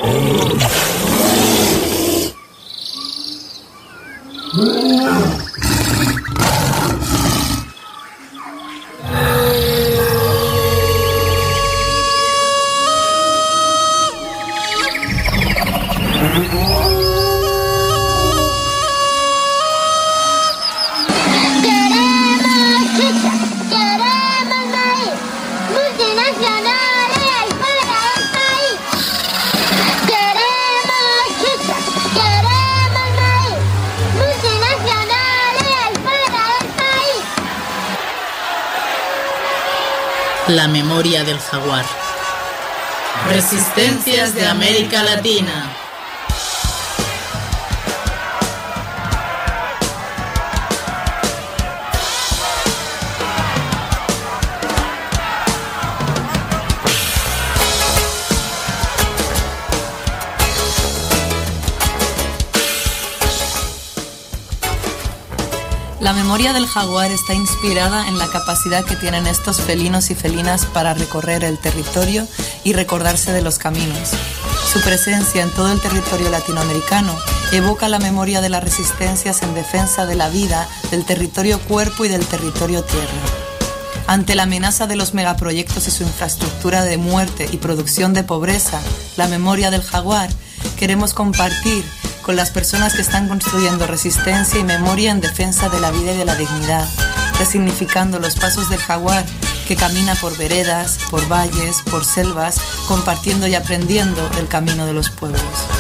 La memoria del jaguar. Resistencias de América Latina. La memoria del jaguar está inspirada en la capacidad que tienen estos felinos y felinas para recorrer el territorio y recordarse de los caminos. Su presencia en todo el territorio latinoamericano evoca la memoria de las resistencias en defensa de la vida, del territorio cuerpo y del territorio tierra. Ante la amenaza de los megaproyectos y su infraestructura de muerte y producción de pobreza, la memoria del jaguar, queremos compartir con las personas que están construyendo resistencia y memoria en defensa de la vida y de la dignidad, resignificando los pasos del jaguar que camina por veredas, por valles, por selvas, compartiendo y aprendiendo el camino de los pueblos.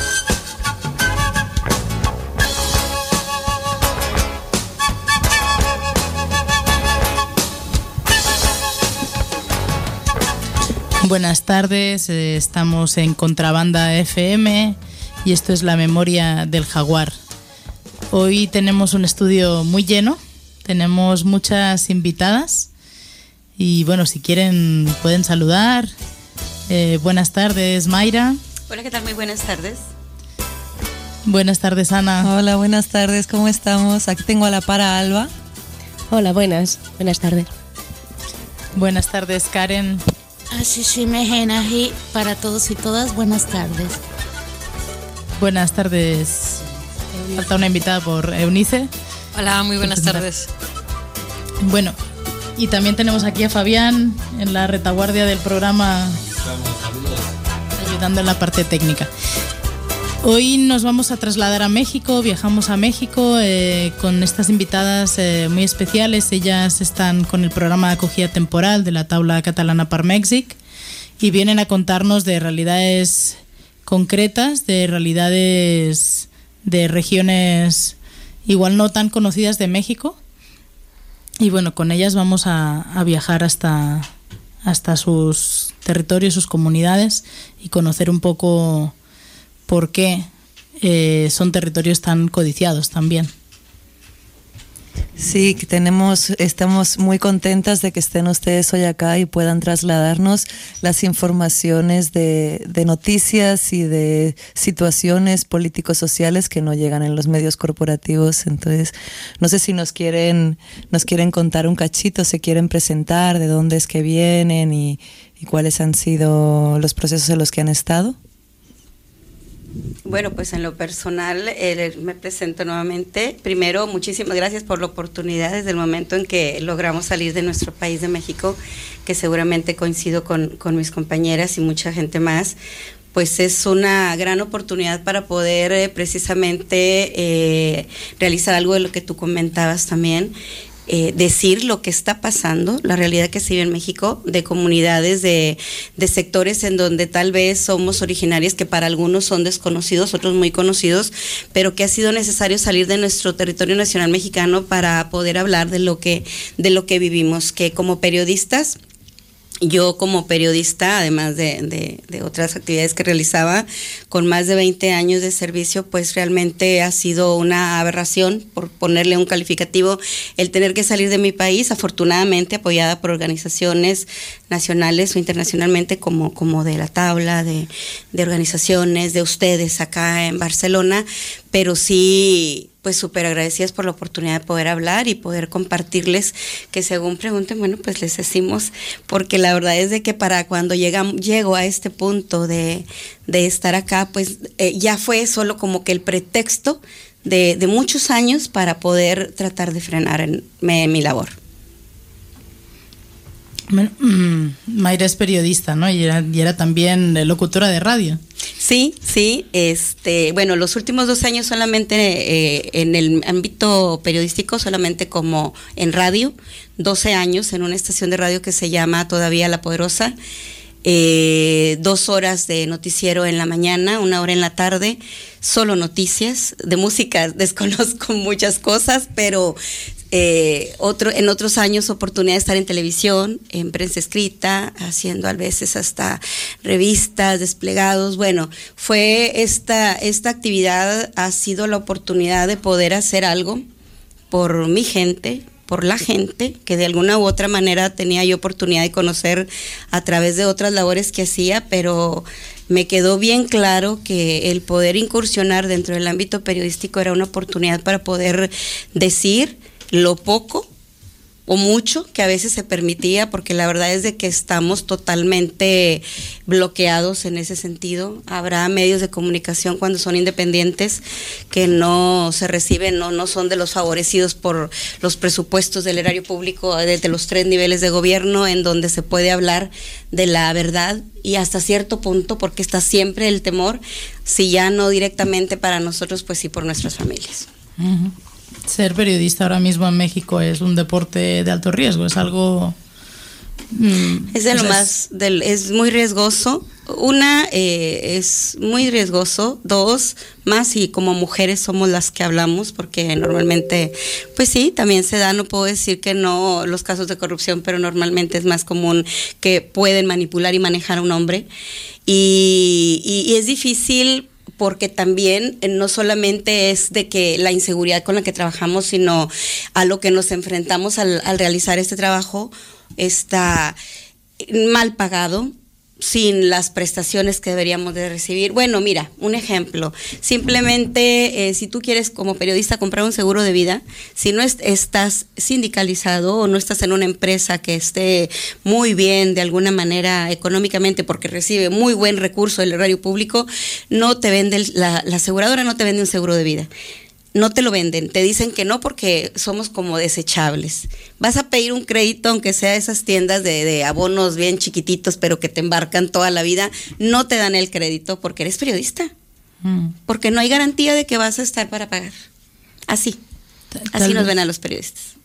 Buenas tardes, estamos en Contrabanda FM y esto es la memoria del jaguar. Hoy tenemos un estudio muy lleno, tenemos muchas invitadas y bueno, si quieren pueden saludar. Buenas tardes, Mayra. Hola, ¿qué tal? Muy buenas tardes. Buenas tardes, Ana. Hola, buenas tardes, ¿cómo estamos? Aquí tengo a la par a Alba. Hola, buenas tardes. Buenas tardes, Karen. Así para todos y todas, buenas tardes. Buenas tardes. Falta una invitada por Eunice. Hola, muy buenas tardes. Bueno, y también tenemos aquí a Fabián en la retaguardia del programa, ayudando en la parte técnica. Hoy nos vamos a trasladar a México, viajamos a México con estas invitadas muy especiales. Ellas están con el programa de acogida temporal de la Taula Catalana per Mèxic y vienen a contarnos de realidades concretas, de realidades de regiones igual no tan conocidas de México. Y bueno, con ellas vamos a viajar hasta sus territorios, sus comunidades y conocer un poco por qué son territorios tan codiciados también. Sí, estamos muy contentas de que estén ustedes hoy acá y puedan trasladarnos las informaciones de noticias y de situaciones político-sociales que no llegan en los medios corporativos. Entonces, no sé si nos quieren contar un cachito, se quieren presentar, de dónde es que vienen y cuáles han sido los procesos en los que han estado. Bueno, pues en lo personal me presento nuevamente. Primero, muchísimas gracias por la oportunidad desde el momento en que logramos salir de nuestro país de México, que seguramente coincido con mis compañeras y mucha gente más. Pues es una gran oportunidad para poder precisamente realizar algo de lo que tú comentabas también. Decir lo que está pasando, la realidad que se vive en México, de comunidades, de sectores en donde tal vez somos originarias, que para algunos son desconocidos, otros muy conocidos, pero que ha sido necesario salir de nuestro territorio nacional mexicano para poder hablar de lo que vivimos, que como periodistas, yo como periodista, además de otras actividades que realizaba, con más de 20 años de servicio, pues realmente ha sido una aberración, por ponerle un calificativo, el tener que salir de mi país, afortunadamente apoyada por organizaciones nacionales o internacionalmente como de la Tabla, de organizaciones, de ustedes acá en Barcelona, pero sí pues súper agradecidas por la oportunidad de poder hablar y poder compartirles, que según pregunten, bueno, pues les decimos, porque la verdad es de que para cuando llego a este punto de estar acá, pues ya fue solo como que el pretexto de muchos años para poder tratar de frenar mi labor. Bueno, Mayra es periodista, ¿no? Y era también locutora de radio. Sí, bueno, los últimos 2 años solamente en el ámbito periodístico, solamente como en radio, 12 años en una estación de radio que se llama todavía La Poderosa, 2 horas de noticiero en la mañana, 1 hora en la tarde, solo noticias. De música desconozco muchas cosas, pero en otros años oportunidad de estar en televisión, en prensa escrita, haciendo a veces hasta revistas, desplegados. Bueno, fue esta actividad ha sido la oportunidad de poder hacer algo por mi gente, por la gente, que de alguna u otra manera tenía yo oportunidad de conocer a través de otras labores que hacía, pero me quedó bien claro que el poder incursionar dentro del ámbito periodístico era una oportunidad para poder decir lo poco o mucho que a veces se permitía, porque la verdad es de que estamos totalmente bloqueados en ese sentido. Habrá medios de comunicación cuando son independientes que no se reciben, no son de los favorecidos por los presupuestos del erario público de los 3 niveles de gobierno, en donde se puede hablar de la verdad y hasta cierto punto, porque está siempre el temor, si ya no directamente para nosotros, pues sí por nuestras familias. Uh-huh. Ser periodista ahora mismo en México es un deporte de alto riesgo, es algo... es de lo más, es muy riesgoso. Es muy riesgoso. 2, más y como mujeres somos las que hablamos, porque normalmente, pues sí, también se da, no puedo decir que no los casos de corrupción, pero normalmente es más común que pueden manipular y manejar a un hombre. Y es difícil, porque también no solamente es de que la inseguridad con la que trabajamos, sino a lo que nos enfrentamos al realizar este trabajo está mal pagado, sin las prestaciones que deberíamos de recibir. Bueno, mira, un ejemplo, simplemente si tú quieres como periodista comprar un seguro de vida, si no estás sindicalizado o no estás en una empresa que esté muy bien de alguna manera económicamente, porque recibe muy buen recurso del erario público, no te vende, la aseguradora no te vende un seguro de vida. No te lo venden, te dicen que no porque somos como desechables. Vas a pedir un crédito, aunque sea esas tiendas de abonos bien chiquititos, pero que te embarcan toda la vida, no te dan el crédito porque eres periodista. Porque no hay garantía de que vas a estar para pagar. Así nos ven a los periodistas.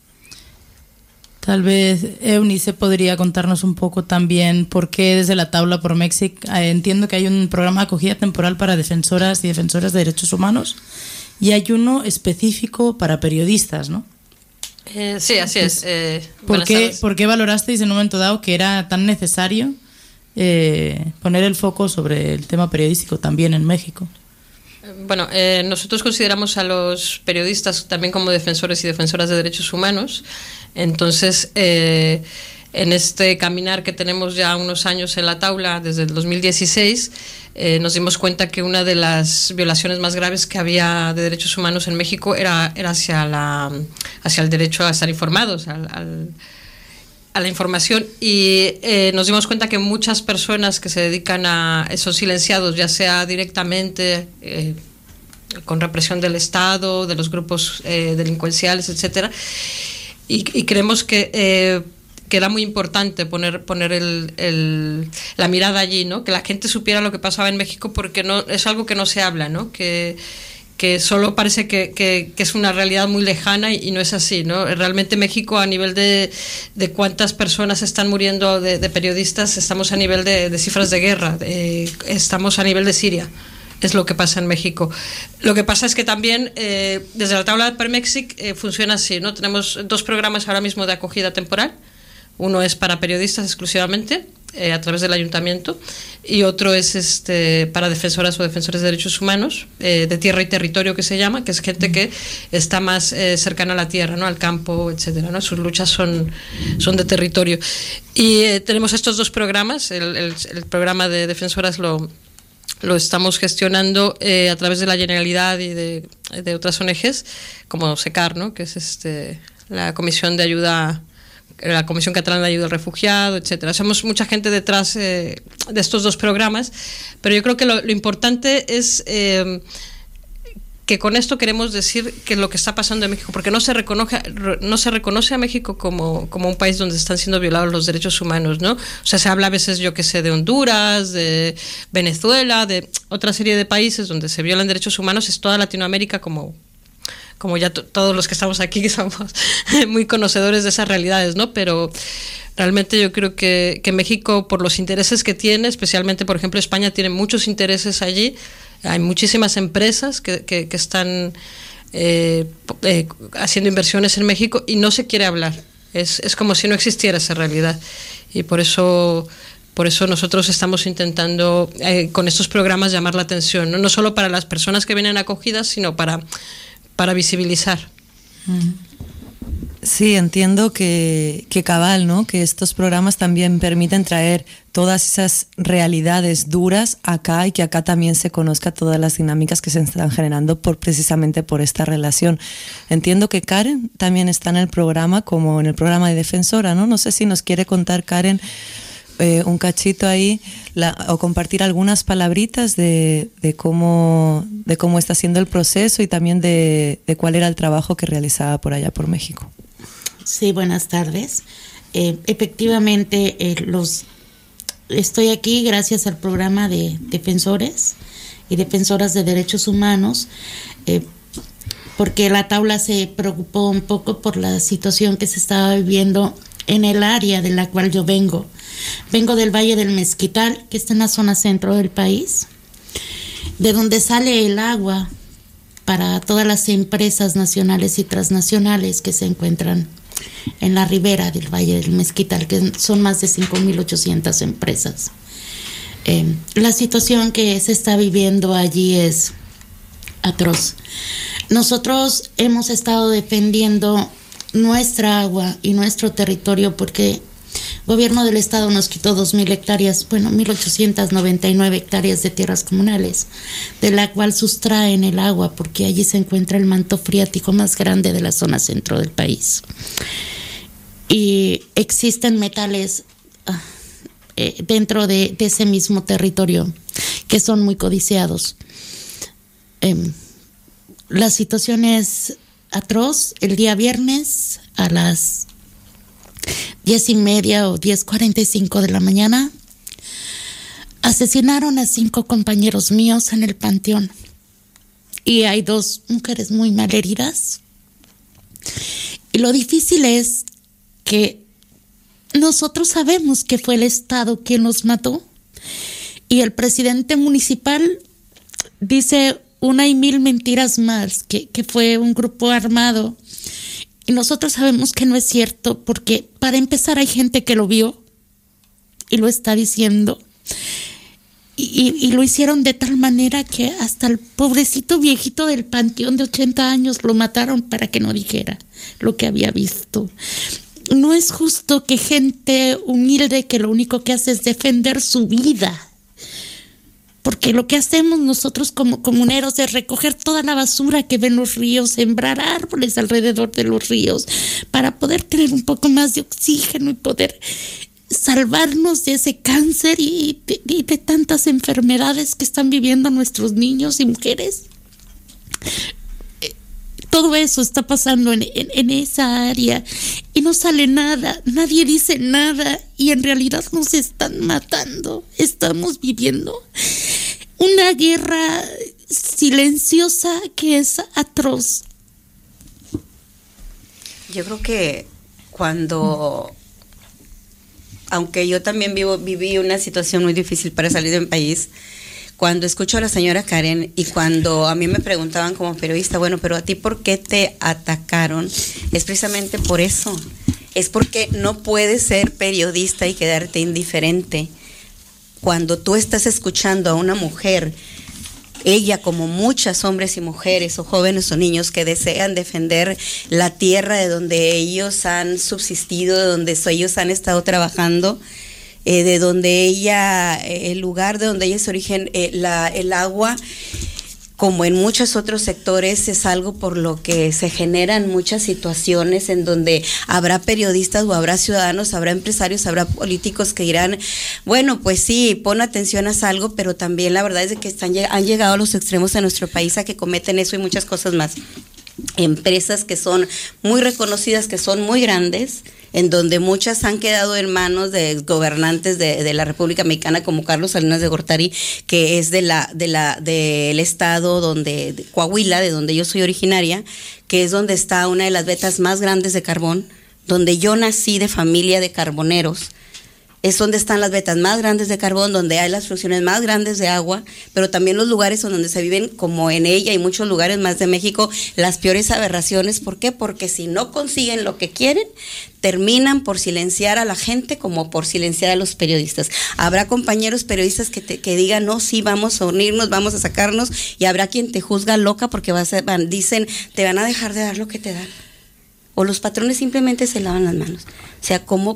Tal vez Eunice podría contarnos un poco también por qué desde la Taula por México entiendo que hay un programa de acogida temporal para defensoras y defensores de derechos humanos. Y hay uno específico para periodistas, ¿no? Sí, así es. ¿Por qué valorasteis en un momento dado que era tan necesario poner el foco sobre el tema periodístico también en México? Bueno, nosotros consideramos a los periodistas también como defensores y defensoras de derechos humanos. Entonces, en este caminar que tenemos ya unos años en la Taula, desde el 2016, nos dimos cuenta que una de las violaciones más graves que había de derechos humanos en México era hacia el derecho a estar informados, a la información, y nos dimos cuenta que muchas personas que se dedican a esos silenciados, ya sea directamente con represión del Estado, de los grupos delincuenciales, etcétera, y creemos que era muy importante poner la mirada allí, ¿no? Que la gente supiera lo que pasaba en México, porque no es algo que no se habla, ¿no? Que solo parece que es una realidad muy lejana y no es así, ¿no? Realmente México, a nivel de cuántas personas están muriendo de periodistas, estamos a nivel de cifras de guerra, estamos a nivel de Siria. Es lo que pasa en México. Lo que pasa es que también desde la Taula per Méxic funciona así, ¿no? Tenemos 2 programas ahora mismo de acogida temporal. Uno es para periodistas exclusivamente, a través del ayuntamiento, y otro es para defensoras o defensores de derechos humanos, de tierra y territorio, que se llama, que es gente que está más cercana a la tierra, ¿no? Al campo, etcétera, ¿no? Sus luchas son de territorio. Y tenemos estos 2 programas. El programa de defensoras lo estamos gestionando a través de la Generalidad y de de otras ONGs, como SECAR, ¿no? Que es la Comisión de Ayuda, la Comisión Catalana de Ayuda al Refugiado, etcétera. Somos mucha gente detrás de estos dos programas, pero yo creo que lo importante es que con esto queremos decir que lo que está pasando en México, porque no se reconoce a México como un país donde están siendo violados los derechos humanos, ¿no? O sea, se habla a veces, yo que sé, de Honduras, de Venezuela, de otra serie de países donde se violan derechos humanos. Es toda Latinoamérica, como ya todos los que estamos aquí, que somos muy conocedores de esas realidades, ¿no? Pero realmente yo creo que México, por los intereses que tiene, especialmente, por ejemplo, España tiene muchos intereses allí. Hay muchísimas empresas que están haciendo inversiones en México y no se quiere hablar. Es como si no existiera esa realidad. Y por eso nosotros estamos intentando con estos programas llamar la atención, no solo para las personas que vienen acogidas, sino para visibilizar. Sí, entiendo que cabal, ¿no? Que estos programas también permiten traer todas esas realidades duras acá y que acá también se conozca todas las dinámicas que se están generando precisamente por esta relación. Entiendo que Karen también está en el programa, como en el programa de Defensora, ¿no? No sé si nos quiere contar, Karen, un cachito ahí o compartir algunas palabritas de cómo está siendo el proceso y también de cuál era el trabajo que realizaba por allá por México. Sí, buenas tardes. Efectivamente, estoy aquí gracias al programa de defensores y defensoras de derechos humanos, porque la tabla se preocupó un poco por la situación que se estaba viviendo en el área de la cual yo vengo. Vengo del Valle del Mezquital, que está en la zona centro del país, de donde sale el agua para todas las empresas nacionales y transnacionales que se encuentran en la ribera del Valle del Mezquital, que son más de 5.800 empresas. La situación que se está viviendo allí es atroz. Nosotros hemos estado defendiendo nuestra agua y nuestro territorio porque el gobierno del estado nos quitó 2.000 hectáreas, 1.899 hectáreas de tierras comunales, de la cual sustraen el agua porque allí se encuentra el manto freático más grande de la zona centro del país. Y existen metales dentro de ese mismo territorio que son muy codiciados. La situación es atroz. El día viernes a las 10:30 o 10:45 de la mañana asesinaron a 5 compañeros míos en el panteón y hay 2 mujeres muy malheridas. Y lo difícil es que nosotros sabemos que fue el Estado quien los mató y el presidente municipal dice una y mil mentiras más, que fue un grupo armado. Y nosotros sabemos que no es cierto, porque para empezar hay gente que lo vio y lo está diciendo. Y lo hicieron de tal manera que hasta el pobrecito viejito del panteón de 80 años lo mataron para que no dijera lo que había visto. No es justo que gente humilde que lo único que hace es defender su vida, porque lo que hacemos nosotros como comuneros es recoger toda la basura que ven los ríos, sembrar árboles alrededor de los ríos para poder tener un poco más de oxígeno y poder salvarnos de ese cáncer y de tantas enfermedades que están viviendo nuestros niños y mujeres. Todo eso está pasando en esa área y no sale nada, nadie dice nada y en realidad nos están matando. Estamos viviendo una guerra silenciosa que es atroz. Yo creo que aunque yo también viví una situación muy difícil para salir de mi país, cuando escucho a la señora Karen y cuando a mí me preguntaban como periodista, bueno, pero a ti ¿por qué te atacaron? Es precisamente por eso. Es porque no puedes ser periodista y quedarte indiferente. Cuando tú estás escuchando a una mujer, ella como muchos hombres y mujeres o jóvenes o niños que desean defender la tierra de donde ellos han subsistido, de donde ellos han estado trabajando, de donde el lugar de donde ella es origen, el agua, como en muchos otros sectores, es algo por lo que se generan muchas situaciones en donde habrá periodistas o habrá ciudadanos, habrá empresarios, habrá políticos que dirán, bueno, pues sí, pon atención a algo, pero también la verdad es de que han llegado a los extremos de nuestro país a que cometen eso y muchas cosas más. Empresas que son muy reconocidas, que son muy grandes, en donde muchas han quedado en manos de gobernantes de la República Mexicana, como Carlos Salinas de Gortari, que es del estado de Coahuila, de donde yo soy originaria, que es donde está una de las vetas más grandes de carbón, donde yo nací, de familia de carboneros. Es donde están las vetas más grandes de carbón, donde hay las fluxiones más grandes de agua, pero también los lugares donde se viven, como en ella y muchos lugares más de México, las peores aberraciones. ¿Por qué? Porque si no consiguen lo que quieren, terminan por silenciar a la gente como por silenciar a los periodistas. Habrá compañeros periodistas que digan, no, sí, vamos a unirnos, vamos a sacarnos, y habrá quien te juzga loca porque dicen, te van a dejar de dar lo que te dan. O los patrones simplemente se lavan las manos. O sea, ¿cómo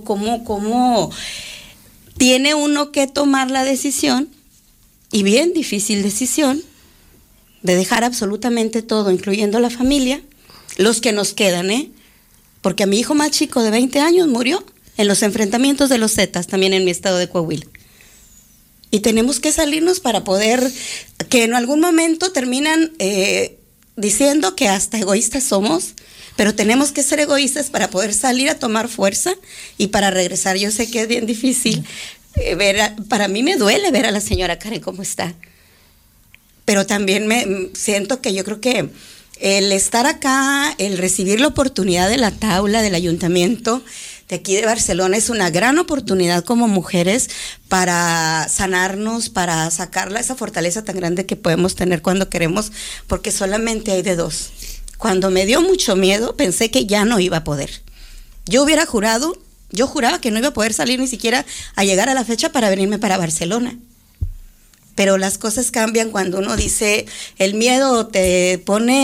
tiene uno que tomar la decisión, y bien difícil decisión, de dejar absolutamente todo, incluyendo la familia, los que nos quedan, porque a mi hijo más chico de 20 años murió en los enfrentamientos de los Zetas, también en mi estado de Coahuila. Y tenemos que salirnos para poder, que en algún momento terminan diciendo que hasta egoístas somos, pero tenemos que ser egoístas para poder salir a tomar fuerza y para regresar. Yo sé que es bien difícil para mí me duele ver a la señora Karen cómo está, pero también me siento que yo creo que el estar acá, el recibir la oportunidad de la Taula, del ayuntamiento de aquí de Barcelona, es una gran oportunidad como mujeres para sanarnos, para sacarla esa fortaleza tan grande que podemos tener cuando queremos, porque solamente hay de dos. Cuando me dio mucho miedo, pensé que ya no iba a poder. Yo juraba que no iba a poder salir ni siquiera a llegar a la fecha para venirme para Barcelona. Pero las cosas cambian cuando uno dice, el miedo te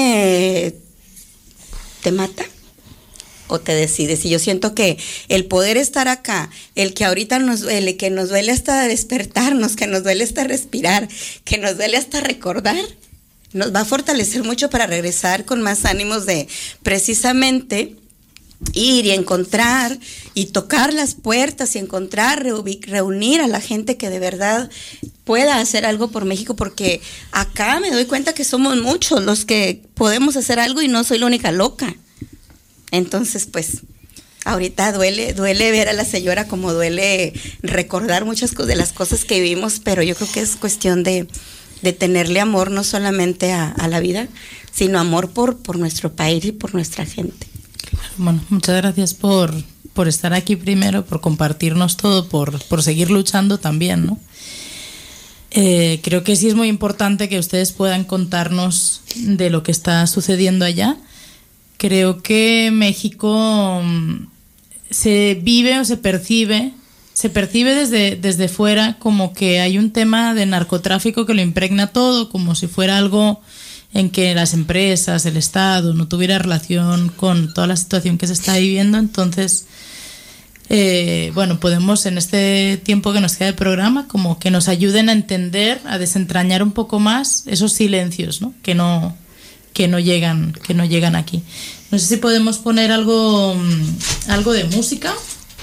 mata o te decides. Y yo siento que el poder estar acá, el que ahorita nos duele, que nos duele hasta despertarnos, que nos duele hasta respirar, que nos duele hasta recordar, nos va a fortalecer mucho para regresar con más ánimos de precisamente ir y encontrar y tocar las puertas y encontrar, reunir a la gente que de verdad pueda hacer algo por México, porque acá me doy cuenta que somos muchos los que podemos hacer algo y no soy la única loca. Entonces, pues, ahorita duele ver a la señora, como duele recordar muchas de las cosas que vivimos, pero yo creo que es cuestión de tenerle amor no solamente a la vida, sino amor por nuestro país y por nuestra gente. Bueno, muchas gracias por estar aquí primero, por compartirnos todo, por seguir luchando también, ¿no? Creo que sí es muy importante que ustedes puedan contarnos de lo que está sucediendo allá. Creo que México se vive o se percibe desde fuera como que hay un tema de narcotráfico que lo impregna todo, como si fuera algo en que las empresas, el Estado no tuviera relación con toda la situación que se está viviendo. Entonces, bueno, podemos en este tiempo que nos queda de programa como que nos ayuden a entender, a desentrañar un poco más esos silencios, ¿no? que no llegan aquí. No sé si podemos poner algo de música.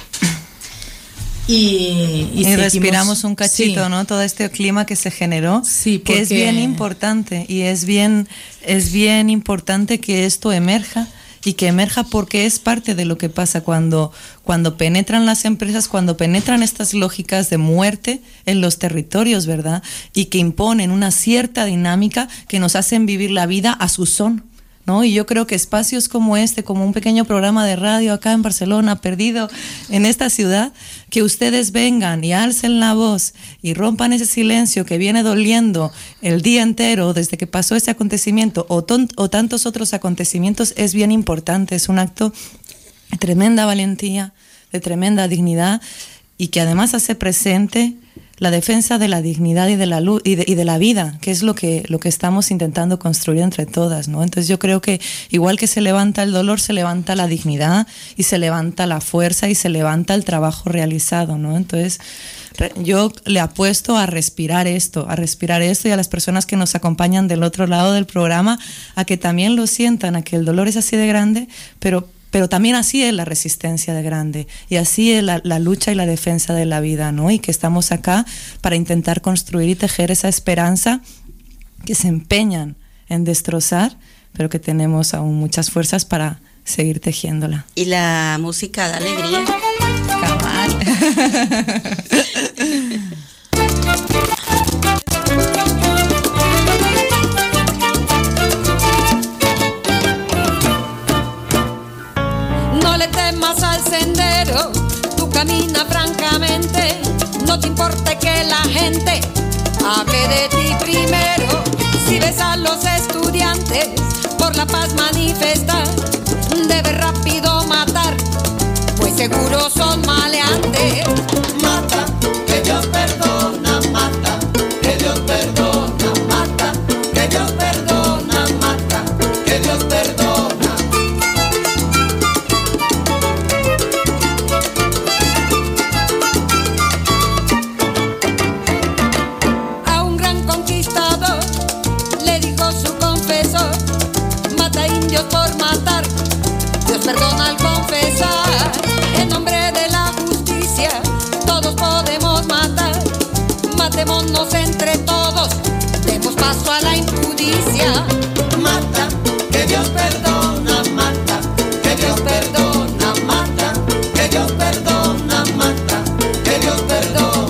Y respiramos un cachito, sí, ¿no? Todo este clima que se generó, sí, porque que es bien importante, y es bien importante que esto emerja, y que emerja porque es parte de lo que pasa cuando penetran las empresas, cuando penetran estas lógicas de muerte en los territorios, ¿verdad? Y que imponen una cierta dinámica que nos hacen vivir la vida a su son, ¿no? Y yo creo que espacios como este, como un pequeño programa de radio acá en Barcelona, perdido en esta ciudad, que ustedes vengan y alcen la voz y rompan ese silencio que viene doliendo el día entero desde que pasó ese acontecimiento o tantos otros acontecimientos, es bien importante. Es un acto de tremenda valentía, de tremenda dignidad, y que además hace presente la defensa de la dignidad y de la luz y de la vida, que es lo que estamos intentando construir entre todas, ¿no? Entonces yo creo que igual que se levanta el dolor, se levanta la dignidad y se levanta la fuerza y se levanta el trabajo realizado, ¿no? Entonces yo le apuesto a respirar esto y a las personas que nos acompañan del otro lado del programa a que también lo sientan, a que el dolor es así de grande, pero también así es la resistencia de grande y así es la lucha y la defensa de la vida, ¿no? Y que estamos acá para intentar construir y tejer esa esperanza que se empeñan en destrozar, pero que tenemos aún muchas fuerzas para seguir tejiéndola. Y la música da alegría. Cabal. No le temas al sendero, tú camina francamente, no te importe que la gente hable de ti primero. Si ves a los estudiantes por la paz manifestar, debes rápido matar, pues seguro son maleantes. Mata, que Dios perdona, mata, que Dios perdona, mata, que Dios perdona, mata, que Dios perdona. A un gran conquistador le dijo su confesor: mata indios por matar, Dios perdona al confesar. En nombre de la justicia todos podemos matar, matémonos entre todos, demos paso a la impudicia. Mata, que Dios perdona, mata, que Dios perdona, mata, que Dios perdona, mata, que Dios perdona.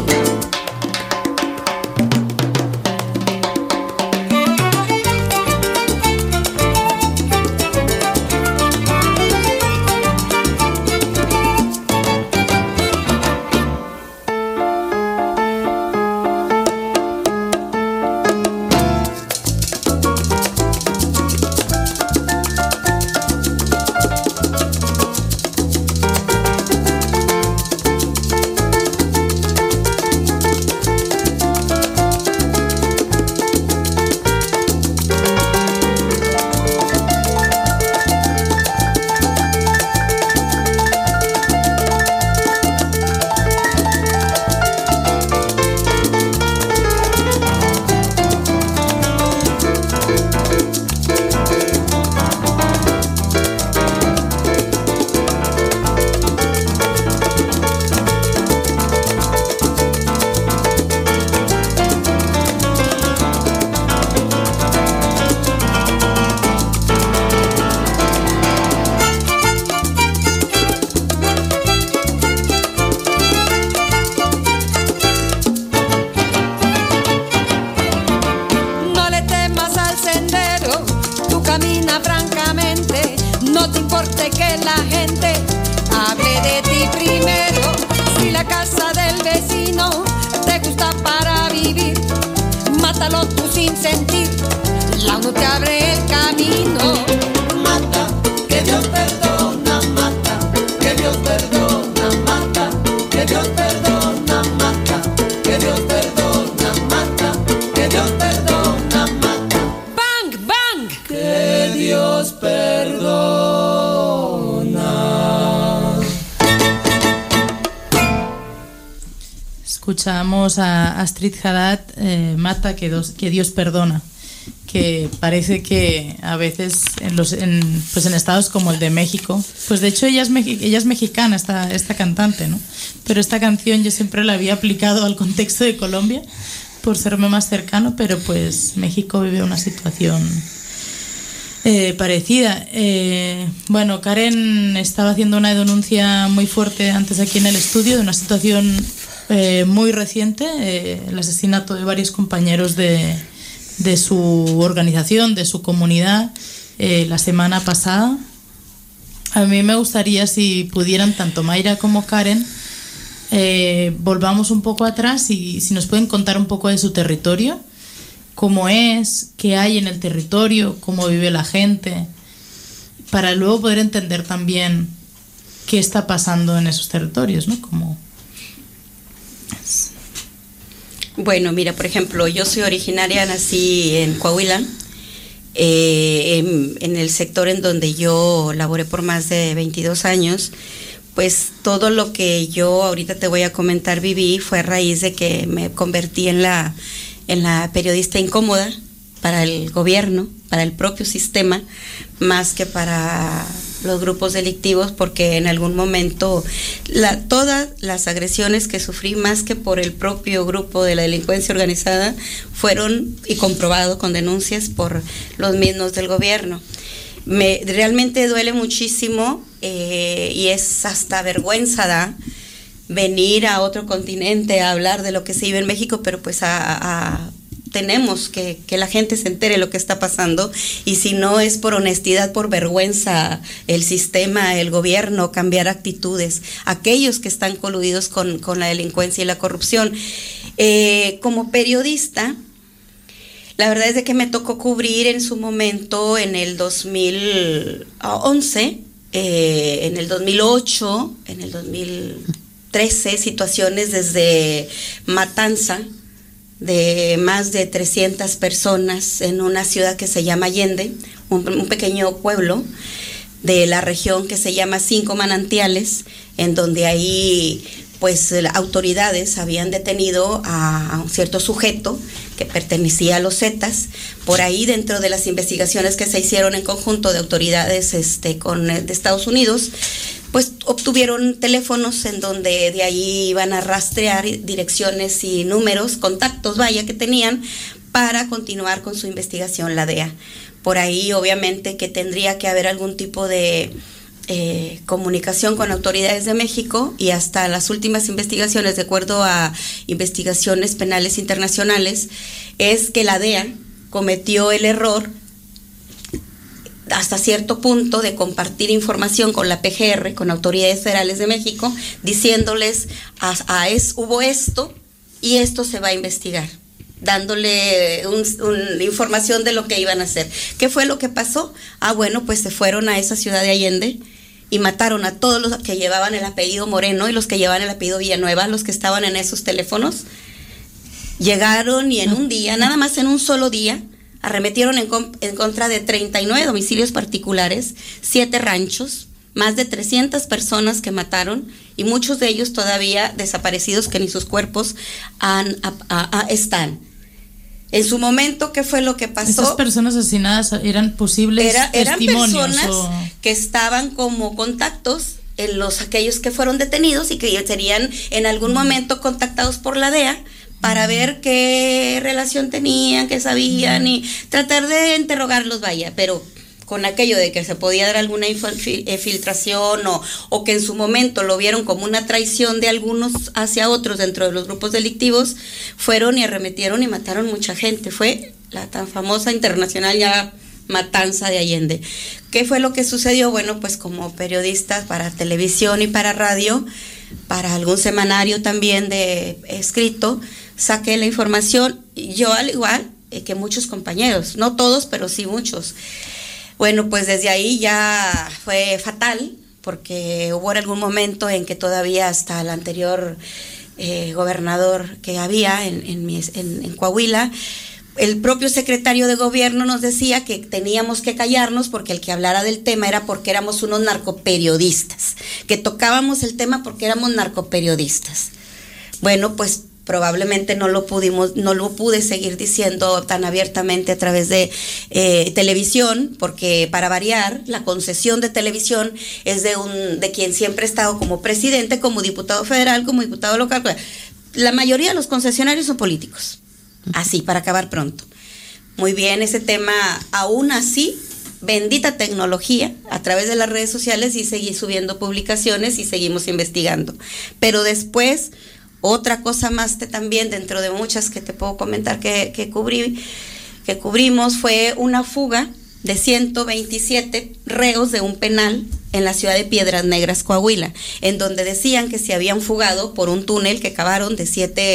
Escuchamos a Astrid Haddad, Mata, que Dios perdona, que parece que a veces en estados como el de México, pues de hecho ella es mexicana, esta cantante, ¿no? Pero esta canción yo siempre la había aplicado al contexto de Colombia por serme más cercano, pero pues México vive una situación parecida. Bueno, Karen estaba haciendo una denuncia muy fuerte antes aquí en el estudio de una situación muy reciente, el asesinato de varios compañeros de su organización, de su comunidad, la semana pasada. A mí me gustaría, si pudieran, tanto Mayra como Karen, volvamos un poco atrás y si nos pueden contar un poco de su territorio, cómo es, qué hay en el territorio, cómo vive la gente, para luego poder entender también qué está pasando en esos territorios, ¿no? Bueno, mira, por ejemplo, yo soy originaria, nací en Coahuila, en el sector en donde yo laboré por más de 22 años, pues todo lo que yo ahorita te voy a comentar viví fue a raíz de que me convertí en la periodista incómoda para el gobierno, para el propio sistema, más que para los grupos delictivos, porque en algún momento todas las agresiones que sufrí, más que por el propio grupo de la delincuencia organizada, fueron, y comprobado con denuncias, por los mismos del gobierno. Realmente duele muchísimo y es hasta vergüenza da venir a otro continente a hablar de lo que se vive en México, pero pues tenemos que la gente se entere lo que está pasando, y si no es por honestidad, por vergüenza, el sistema, el gobierno, cambiar actitudes, aquellos que están coludidos con la delincuencia y la corrupción. Como periodista, la verdad es de que me tocó cubrir en su momento, en el 2011, en el 2008, en el 2013, situaciones desde matanza de más de 300 personas en una ciudad que se llama Allende, un pequeño pueblo de la región que se llama Cinco Manantiales, en donde ahí pues las autoridades habían detenido a un cierto sujeto que pertenecía a los Zetas. Por ahí, dentro de las investigaciones que se hicieron en conjunto de autoridades de Estados Unidos, pues obtuvieron teléfonos en donde de ahí iban a rastrear direcciones y números, contactos, que tenían para continuar con su investigación la DEA. Por ahí, obviamente, que tendría que haber algún tipo de comunicación con autoridades de México, y hasta las últimas investigaciones, de acuerdo a investigaciones penales internacionales, es que la DEA cometió el error hasta cierto punto de compartir información con la PGR, con autoridades federales de México, diciéndoles hubo esto y esto se va a investigar, dándole información de lo que iban a hacer. ¿Qué fue lo que pasó? Bueno, pues se fueron a esa ciudad de Allende y mataron a todos los que llevaban el apellido Moreno y los que llevaban el apellido Villanueva, los que estaban en esos teléfonos. Llegaron y en un día, nada más en un solo día, arremetieron en contra de 39 domicilios particulares, 7 ranchos, más de 300 personas que mataron, y muchos de ellos todavía desaparecidos, que ni sus cuerpos están. En su momento, ¿qué fue lo que pasó? ¿Esas personas asesinadas eran posibles testimonios? Eran personas que estaban como contactos en aquellos que fueron detenidos y que serían en algún momento contactados por la DEA para ver qué relación tenían, qué sabían, y tratar de interrogarlos, pero con aquello de que se podía dar alguna filtración o que en su momento lo vieron como una traición de algunos hacia otros dentro de los grupos delictivos, fueron y arremetieron y mataron mucha gente. Fue la tan famosa internacional ya matanza de Allende. ¿Qué fue lo que sucedió? Bueno, pues como periodista para televisión y para radio, para algún semanario también de escrito, saqué la información, yo al igual que muchos compañeros, no todos, pero sí muchos. Bueno, pues desde ahí ya fue fatal, porque hubo algún momento en que todavía hasta el anterior gobernador que había en Coahuila, el propio secretario de gobierno nos decía que teníamos que callarnos porque el que hablara del tema era porque éramos unos narcoperiodistas, que tocábamos el tema porque éramos narcoperiodistas. Bueno, pues probablemente no lo pude seguir diciendo tan abiertamente a través de televisión, porque para variar, la concesión de televisión es de quien siempre ha estado como presidente, como diputado federal, como diputado local. La mayoría de los concesionarios son políticos. Así, para acabar pronto. Muy bien, ese tema, aún así, bendita tecnología, a través de las redes sociales, y seguí subiendo publicaciones y seguimos investigando. Pero después, otra cosa más también, dentro de muchas que te puedo comentar que cubrimos, fue una fuga de 127 reos de un penal en la ciudad de Piedras Negras, Coahuila, en donde decían que se habían fugado por un túnel que cavaron de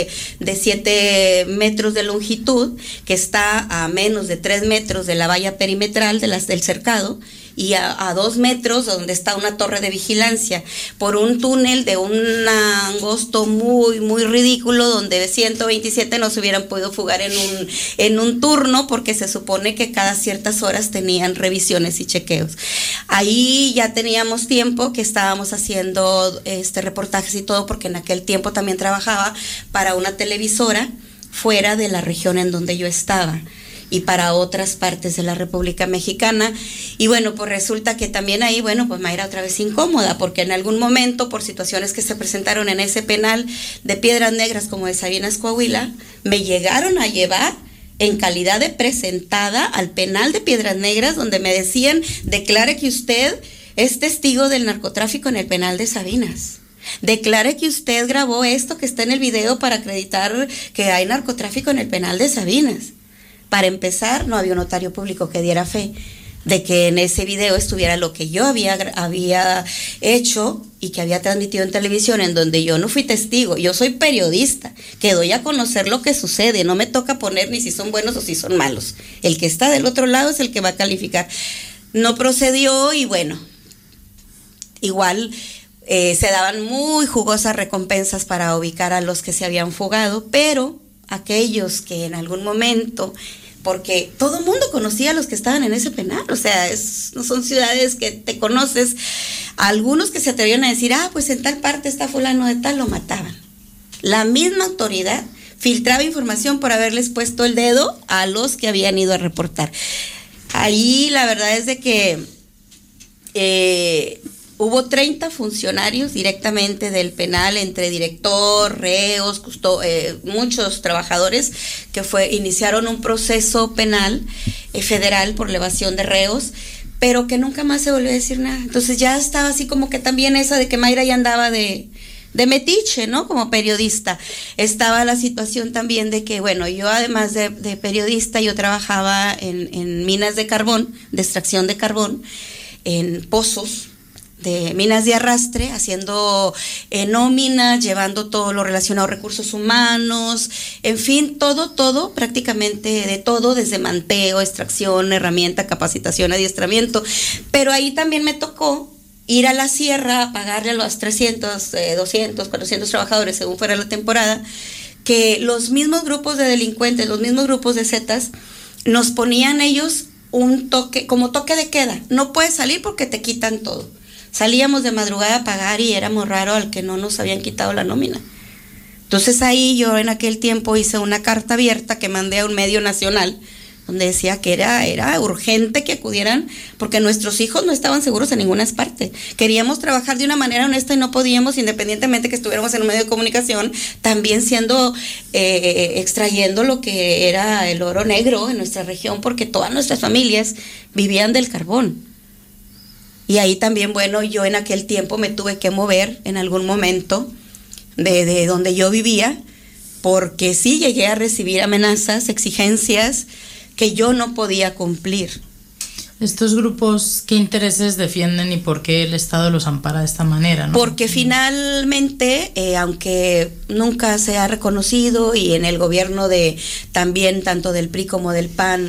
7 metros de longitud, que está a menos de 3 metros de la valla perimetral del cercado, y a 2 metros donde está una torre de vigilancia, por un túnel de un angosto muy, muy ridículo donde 127 no se hubieran podido fugar en un turno, porque se supone que cada ciertas horas tenían revisiones y chequeos. Ahí ya teníamos tiempo que estábamos haciendo reportajes y todo, porque en aquel tiempo también trabajaba para una televisora fuera de la región en donde yo estaba y para otras partes de la República Mexicana. Y bueno, pues resulta que también ahí, bueno, pues Mayra otra vez incómoda, porque en algún momento, por situaciones que se presentaron en ese penal de Piedras Negras como de Sabinas, Coahuila, me llegaron a llevar en calidad de presentada al penal de Piedras Negras, donde me decían: declare que usted es testigo del narcotráfico en el penal de Sabinas. Declare que usted grabó esto que está en el video para acreditar que hay narcotráfico en el penal de Sabinas. Para empezar, no había un notario público que diera fe de que en ese video estuviera lo que yo había hecho y que había transmitido en televisión, en donde yo no fui testigo. Yo soy periodista, que doy a conocer lo que sucede, no me toca poner ni si son buenos o si son malos. El que está del otro lado es el que va a calificar. No procedió y bueno, igual se daban muy jugosas recompensas para ubicar a los que se habían fugado, pero aquellos que en algún momento, porque todo el mundo conocía a los que estaban en ese penal, o sea, no son ciudades que te conoces. Algunos que se atrevieron a decir: pues en tal parte está fulano de tal, lo mataban. La misma autoridad filtraba información por haberles puesto el dedo a los que habían ido a reportar. Ahí la verdad es de que hubo 30 funcionarios directamente del penal, entre director, reos, muchos trabajadores que iniciaron un proceso penal federal por elevación de reos, pero que nunca más se volvió a decir nada. Entonces ya estaba así como que también esa de que Mayra ya andaba de metiche, ¿no? Como periodista. Estaba la situación también de que, bueno, yo además de periodista, yo trabajaba en minas de carbón, de extracción de carbón, en pozos de minas de arrastre, haciendo nóminas, llevando todo lo relacionado a recursos humanos, en fin, todo, prácticamente de todo, desde manteo, extracción, herramienta, capacitación, adiestramiento. Pero ahí también me tocó ir a la sierra a pagarle a los 300, 200, 400 trabajadores, según fuera la temporada, que los mismos grupos de delincuentes, los mismos grupos de zetas, nos ponían ellos un toque, como toque de queda. No puedes salir porque te quitan todo. Salíamos de madrugada a pagar y éramos raro al que no nos habían quitado la nómina. Entonces ahí yo en aquel tiempo hice una carta abierta que mandé a un medio nacional, donde decía que era urgente que acudieran, porque nuestros hijos no estaban seguros en ninguna parte. Queríamos trabajar de una manera honesta y no podíamos, independientemente que estuviéramos en un medio de comunicación, también extrayendo lo que era el oro negro en nuestra región, porque todas nuestras familias vivían del carbón. Y ahí también, bueno, yo en aquel tiempo me tuve que mover en algún momento de donde yo vivía, porque sí llegué a recibir amenazas, exigencias que yo no podía cumplir. ¿Estos grupos qué intereses defienden y por qué el Estado los ampara de esta manera, ¿no? Porque finalmente, aunque nunca se ha reconocido y en el gobierno también tanto del PRI como del PAN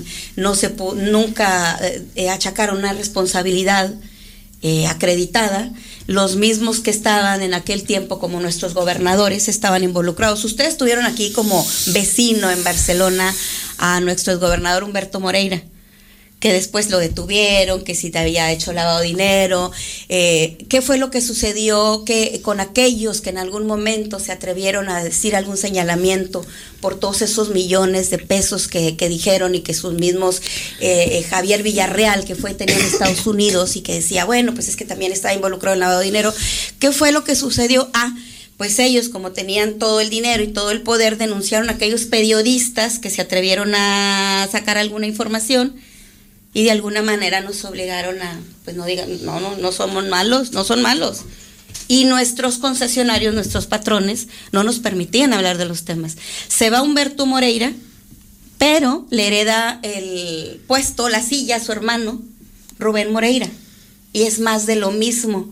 nunca achacaron una responsabilidad acreditada, los mismos que estaban en aquel tiempo como nuestros gobernadores estaban involucrados. Ustedes tuvieron aquí como vecino en Barcelona a nuestro exgobernador Humberto Moreira, que después lo detuvieron, que si te había hecho lavado de dinero. ¿Qué fue lo que sucedió con aquellos que en algún momento se atrevieron a decir algún señalamiento por todos esos millones de pesos que dijeron, y que sus mismos, Javier Villarreal, que tenía en Estados Unidos y que decía, bueno, pues es que también estaba involucrado en lavado de dinero? ¿Qué fue lo que sucedió? Pues ellos, como tenían todo el dinero y todo el poder, denunciaron a aquellos periodistas que se atrevieron a sacar alguna información, y de alguna manera nos obligaron a, pues no digan, no somos malos, no son malos. Y nuestros concesionarios, nuestros patrones, no nos permitían hablar de los temas. Se va Humberto Moreira, pero le hereda el puesto, la silla, a su hermano, Rubén Moreira. Y es más de lo mismo.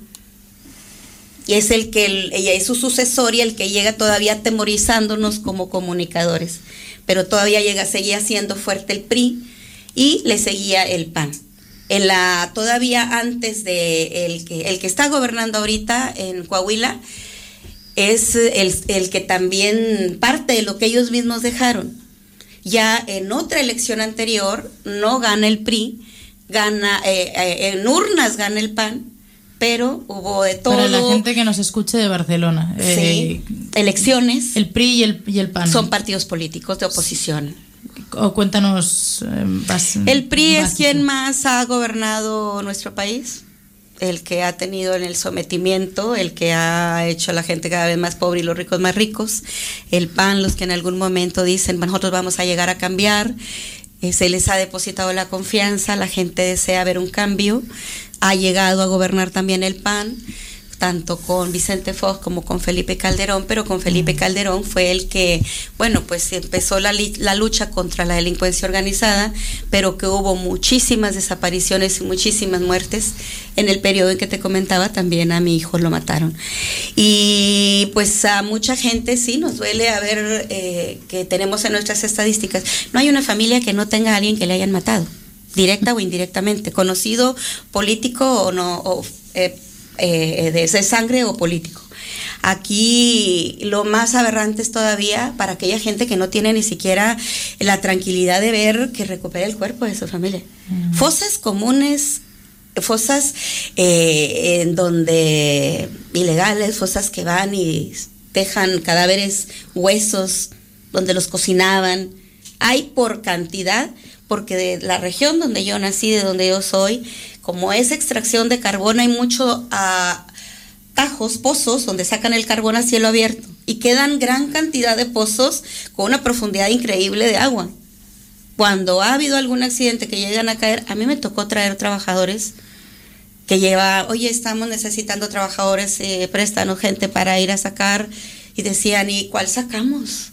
Y es ella es su sucesor y el que llega todavía atemorizándonos como comunicadores. Pero todavía seguía siendo fuerte el PRI, y le seguía el PAN. todavía antes de el que está gobernando ahorita en Coahuila, es el que también parte de lo que ellos mismos dejaron. Ya en otra elección anterior no gana el PRI, gana en urnas gana el PAN, pero hubo de todo. Para la gente que nos escuche de Barcelona, sí, elecciones. El PRI y el PAN son partidos políticos de oposición. O cuéntanos. El PRI básico. Es quien más ha gobernado nuestro país, el que ha tenido en el sometimiento, el que ha hecho a la gente cada vez más pobre y los ricos más ricos. El PAN, los que en algún momento dicen, nosotros vamos a llegar a cambiar, se les ha depositado la confianza, la gente desea ver un cambio. Ha llegado a gobernar también el PAN, tanto con Vicente Fox como con Felipe Calderón, pero con Felipe Calderón fue el que, bueno, pues empezó la lucha contra la delincuencia organizada, pero que hubo muchísimas desapariciones y muchísimas muertes. En el periodo en que te comentaba, también a mi hijo lo mataron. Y pues a mucha gente sí nos duele a ver que tenemos en nuestras estadísticas, no hay una familia que no tenga a alguien que le hayan matado, directa o indirectamente, conocido, político o no, de sangre o político. Aquí lo más aberrante es todavía para aquella gente que no tiene ni siquiera la tranquilidad de ver que recupera el cuerpo de su familia. Fosas comunes, fosas en donde ilegales, fosas que van y dejan cadáveres, huesos, donde los cocinaban. Hay por cantidad, porque de la región donde yo nací, de donde yo soy, como es extracción de carbón, hay mucho tajos, pozos, donde sacan el carbón a cielo abierto y quedan gran cantidad de pozos con una profundidad increíble de agua. Cuando ha habido algún accidente que llegan a caer, a mí me tocó traer trabajadores que oye, estamos necesitando trabajadores, préstanos gente para ir a sacar, y decían, ¿y cuál sacamos?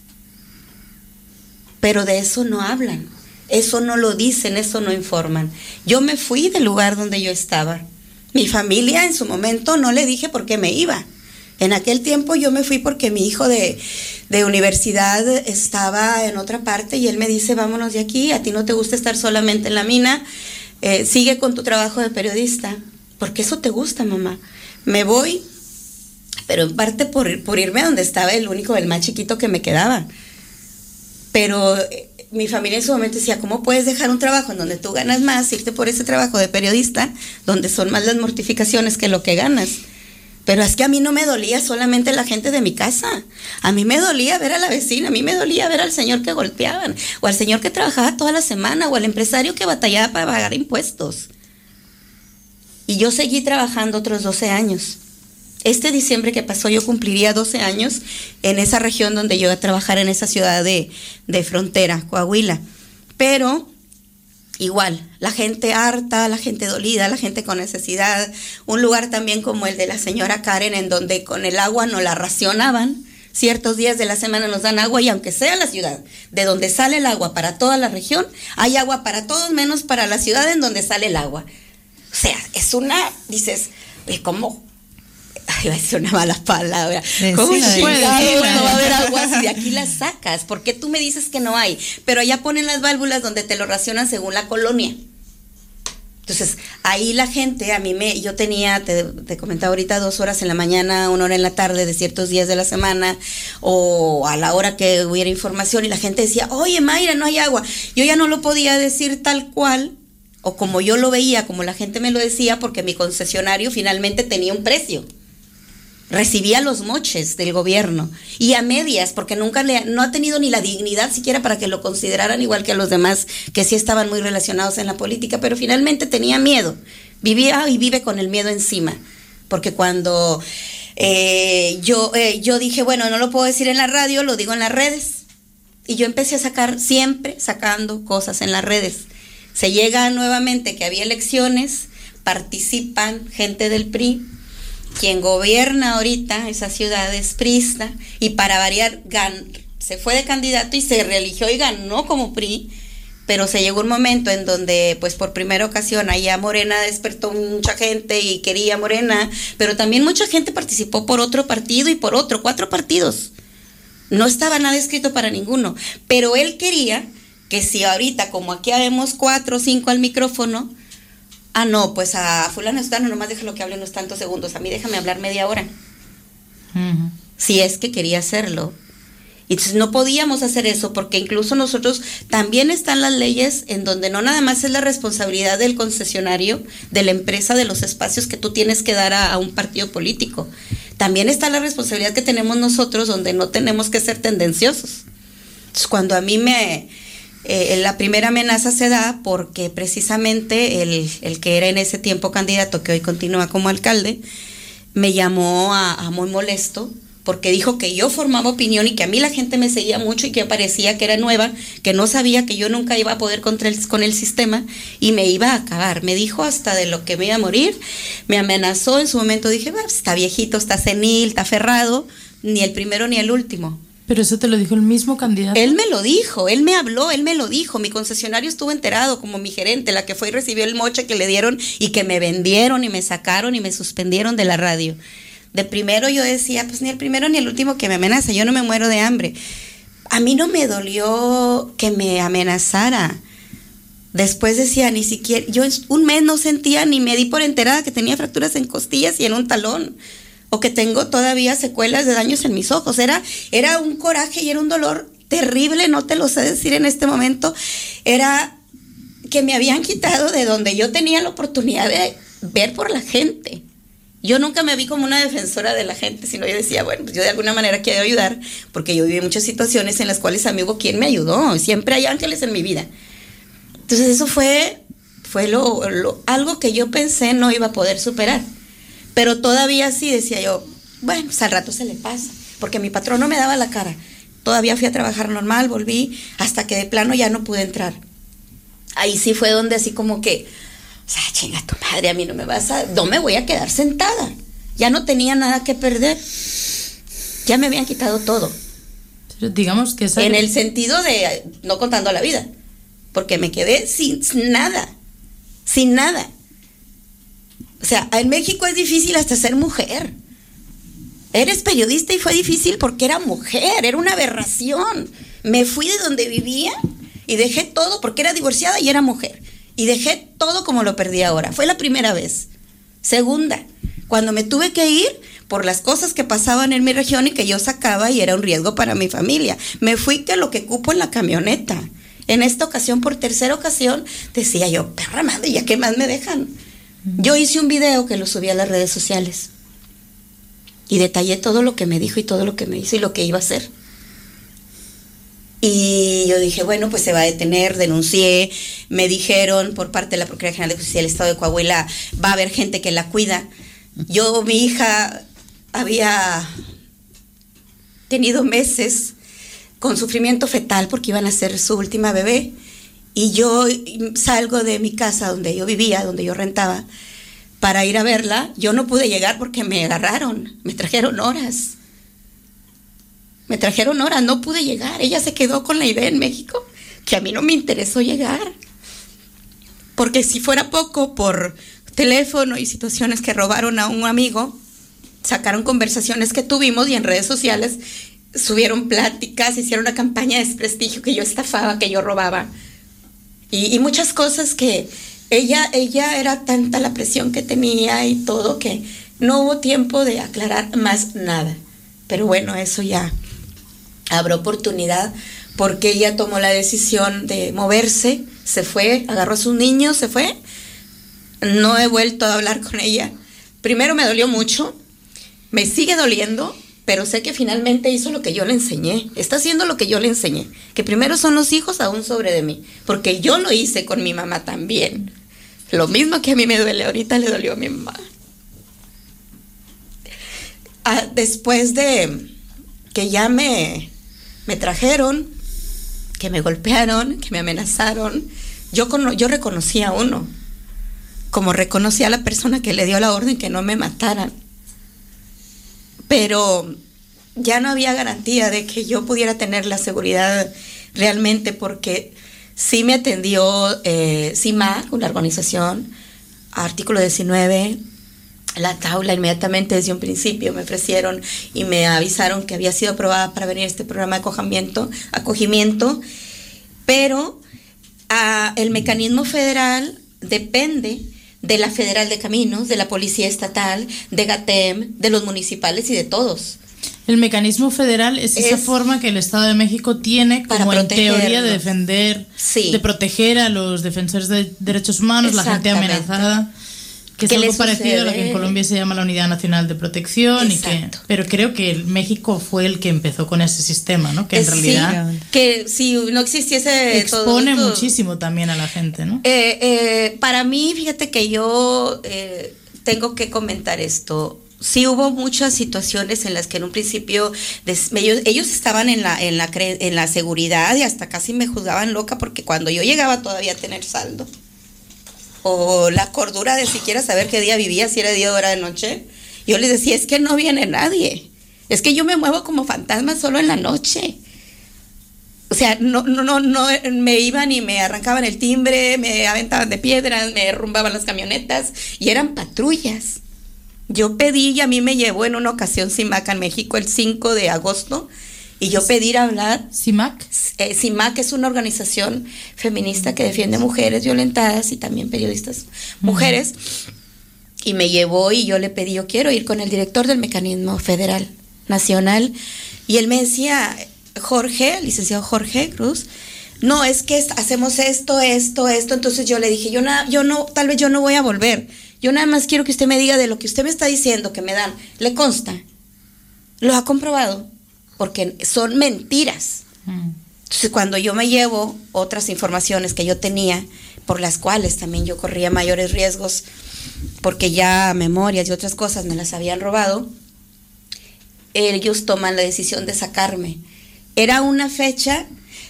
Pero de eso no hablan. Eso no lo dicen, eso no informan. Yo me fui del lugar donde yo estaba. Mi familia en su momento no le dije por qué me iba. En aquel tiempo yo me fui porque mi hijo de universidad estaba en otra parte y él me dice, vámonos de aquí, a ti no te gusta estar solamente en la mina, sigue con tu trabajo de periodista, porque eso te gusta, mamá. Me voy, pero en parte por irme a donde estaba el más chiquito que me quedaba. Pero mi familia en su momento decía, ¿cómo puedes dejar un trabajo en donde tú ganas más, irte por ese trabajo de periodista, donde son más las mortificaciones que lo que ganas? Pero es que a mí no me dolía solamente la gente de mi casa, a mí me dolía ver a la vecina, a mí me dolía ver al señor que golpeaban, o al señor que trabajaba toda la semana, o al empresario que batallaba para pagar impuestos. Y yo seguí trabajando otros 12 años. Este diciembre que pasó yo cumpliría 12 años en esa región donde yo iba a trabajar, en esa ciudad de frontera, Coahuila. Pero igual, la gente harta, la gente dolida, la gente con necesidad. Un lugar también como el de la señora Karen, en donde con el agua nos la racionaban. Ciertos días de la semana nos dan agua, y aunque sea la ciudad de donde sale el agua para toda la región, hay agua para todos menos para la ciudad en donde sale el agua. O sea, es dices, ¿cómo? Iba a decir una mala palabra. ¿Cómo chingados no va a haber agua si de aquí las sacas? ¿Por qué tú me dices que no hay? Pero allá ponen las válvulas donde te lo racionan según la colonia. Entonces, ahí la gente, yo tenía, te comentaba ahorita, 2 horas en la mañana, 1 hora en la tarde de ciertos días de la semana, o a la hora que hubiera información, y la gente decía, oye, Mayra, no hay agua. Yo ya no lo podía decir tal cual, o como yo lo veía, como la gente me lo decía, porque mi concesionario finalmente tenía un precio. Recibía los moches del gobierno, y a medias, porque nunca no ha tenido ni la dignidad siquiera para que lo consideraran igual que a los demás que sí estaban muy relacionados en la política, pero finalmente tenía miedo, vivía y vive con el miedo encima, porque cuando yo dije, bueno, no lo puedo decir en la radio, lo digo en las redes, y yo empecé a siempre sacando cosas en las redes. Se llega nuevamente que había elecciones, participan gente del PRI. Quien gobierna ahorita esa ciudad es priista, y para variar se fue de candidato y se reeligió y ganó como PRI, pero se llegó un momento en donde pues por primera ocasión allá Morena despertó mucha gente y quería Morena, pero también mucha gente participó por otro partido y por otro, 4 partidos. No estaba nada escrito para ninguno, pero él quería que si ahorita, como aquí habemos 4 o 5 al micrófono, no, pues a fulano están, nomás déjalo que hable unos tantos segundos, a mí déjame hablar media hora. Ujú. Si es que quería hacerlo. Y entonces no podíamos hacer eso porque incluso nosotros también están las leyes en donde no nada más es la responsabilidad del concesionario, de la empresa, de los espacios que tú tienes que dar a un partido político. También está la responsabilidad que tenemos nosotros donde no tenemos que ser tendenciosos. Entonces, cuando a mí la primera amenaza se da porque precisamente el que era en ese tiempo candidato, que hoy continúa como alcalde, me llamó a muy molesto porque dijo que yo formaba opinión y que a mí la gente me seguía mucho y que parecía que era nueva, que no sabía que yo nunca iba a poder con el sistema y me iba a acabar. Me dijo hasta de lo que me iba a morir, me amenazó. En su momento dije, está viejito, está senil, está aferrado, ni el primero ni el último. Pero eso te lo dijo el mismo candidato. Él me lo dijo, él me habló, él me lo dijo. Mi concesionario estuvo enterado como mi gerente, la que fue y recibió el moche que le dieron y que me vendieron y me sacaron y me suspendieron de la radio. De primero yo decía, pues ni el primero ni el último que me amenaza, yo no me muero de hambre. A mí no me dolió que me amenazara. Después decía, ni siquiera, yo un mes no sentía ni me di por enterada que tenía fracturas en costillas y en un talón, o que tengo todavía secuelas de daños en mis ojos. Era un coraje y era un dolor terrible, no te lo sé decir en este momento. Era que me habían quitado de donde yo tenía la oportunidad de ver por la gente. Yo nunca me vi como una defensora de la gente, sino yo decía, bueno, pues yo de alguna manera quiero ayudar, porque yo viví muchas situaciones en las cuales a mí hubo quien me ayudó, siempre hay ángeles en mi vida. Entonces eso fue algo que yo pensé no iba a poder superar, pero todavía así decía yo, bueno, pues al rato se le pasa, porque mi patrón no me daba la cara. Todavía fui a trabajar normal, volví, hasta que de plano ya no pude entrar. Ahí sí fue donde así como que, o sea, chinga tu madre, a mí no me voy a quedar sentada. Ya no tenía nada que perder. Ya me habían quitado todo. Pero digamos que en el sentido de no contando la vida, porque me quedé sin nada. O sea, en México es difícil hasta ser mujer. Eres periodista y fue difícil porque era mujer, era una aberración. Me fui de donde vivía y dejé todo porque era divorciada y era mujer. Y dejé todo como lo perdí ahora. Fue la primera vez. Segunda, cuando me tuve que ir por las cosas que pasaban en mi región y que yo sacaba y era un riesgo para mi familia. Me fui que lo que cupo en la camioneta. En esta ocasión, por tercera ocasión, decía yo, perra madre, ¿ya qué más me dejan? Yo hice un video que lo subí a las redes sociales y detallé todo lo que me dijo y todo lo que me hizo y lo que iba a hacer. Y yo dije, bueno, pues se va a detener, denuncié, me dijeron por parte de la Procuraduría General de Justicia del Estado de Coahuila, va a haber gente que la cuida. Mi hija había tenido meses con sufrimiento fetal porque iban a ser su última bebé, y yo salgo de mi casa donde yo vivía, donde yo rentaba, para ir a verla. Yo no pude llegar porque me agarraron, me trajeron horas. No pude llegar. Ella se quedó con la idea en México que a mí no me interesó llegar. Porque si fuera poco, por teléfono y situaciones que robaron a un amigo, sacaron conversaciones que tuvimos y en redes sociales subieron pláticas, hicieron una campaña de desprestigio que yo estafaba, que yo robaba. Y muchas cosas que ella era tanta la presión que tenía y todo que no hubo tiempo de aclarar más nada. Pero bueno, eso ya habrá oportunidad porque ella tomó la decisión de moverse, se fue, agarró a sus niños, se fue. No he vuelto a hablar con ella. Primero me dolió mucho, me sigue doliendo, pero sé que finalmente hizo lo que yo le enseñé, está haciendo lo que yo le enseñé, que primero son los hijos aún sobre de mí, porque yo lo hice con mi mamá también. Lo mismo que a mí me duele ahorita le dolió a mi mamá. Después de que ya me trajeron, que me golpearon, que me amenazaron, yo reconocí a uno, como reconocí a la persona que le dio la orden que no me mataran. Pero ya no había garantía de que yo pudiera tener la seguridad realmente, porque sí me atendió CIMAC, una organización, artículo 19, la Taula. Inmediatamente desde un principio me ofrecieron y me avisaron que había sido aprobada para venir a este programa de acogimiento, pero el mecanismo federal depende de la Federal de Caminos, de la Policía Estatal, de GATEM, de los municipales y de todos. El mecanismo federal es esa forma que el Estado de México tiene como en teoría de defender, de proteger a los defensores de derechos humanos, la gente amenazada, que es algo parecido a lo que en Colombia se llama la Unidad Nacional de Protección. Pero creo que México fue el que empezó con ese sistema, ¿no? Que en realidad que si no existiese expone muchísimo también a la gente, ¿no? Para mí, fíjate que yo tengo que comentar esto. Sí hubo muchas situaciones en las que en un principio ellos estaban en la seguridad y hasta casi me juzgaban loca porque cuando yo llegaba todavía a tener saldo o la cordura de siquiera saber qué día vivía, si era día o era de noche, yo les decía, es que no viene nadie, es que yo me muevo como fantasma solo en la noche. O sea, no me iban y me arrancaban el timbre, me aventaban de piedras, me derrumbaban las camionetas y eran patrullas. Yo pedí y a mí me llevó en una ocasión CIMAC en México el 5 de agosto y yo pedí ir a hablar. ¿CIMAC? CIMAC es una organización feminista que defiende mujeres violentadas y también periodistas mujeres. Y me llevó y yo le pedí, yo quiero ir con el director del mecanismo federal nacional. Y él me decía, Jorge, licenciado Jorge Cruz, no, es que hacemos esto. Entonces yo le dije, tal vez yo no voy a volver. Yo nada más quiero que usted me diga de lo que usted me está diciendo que me dan. ¿Le consta? ¿Lo ha comprobado? Porque son mentiras. Entonces, cuando yo me llevo otras informaciones que yo tenía, por las cuales también yo corría mayores riesgos, porque ya memorias y otras cosas me las habían robado, ellos toman la decisión de sacarme. Era una fecha,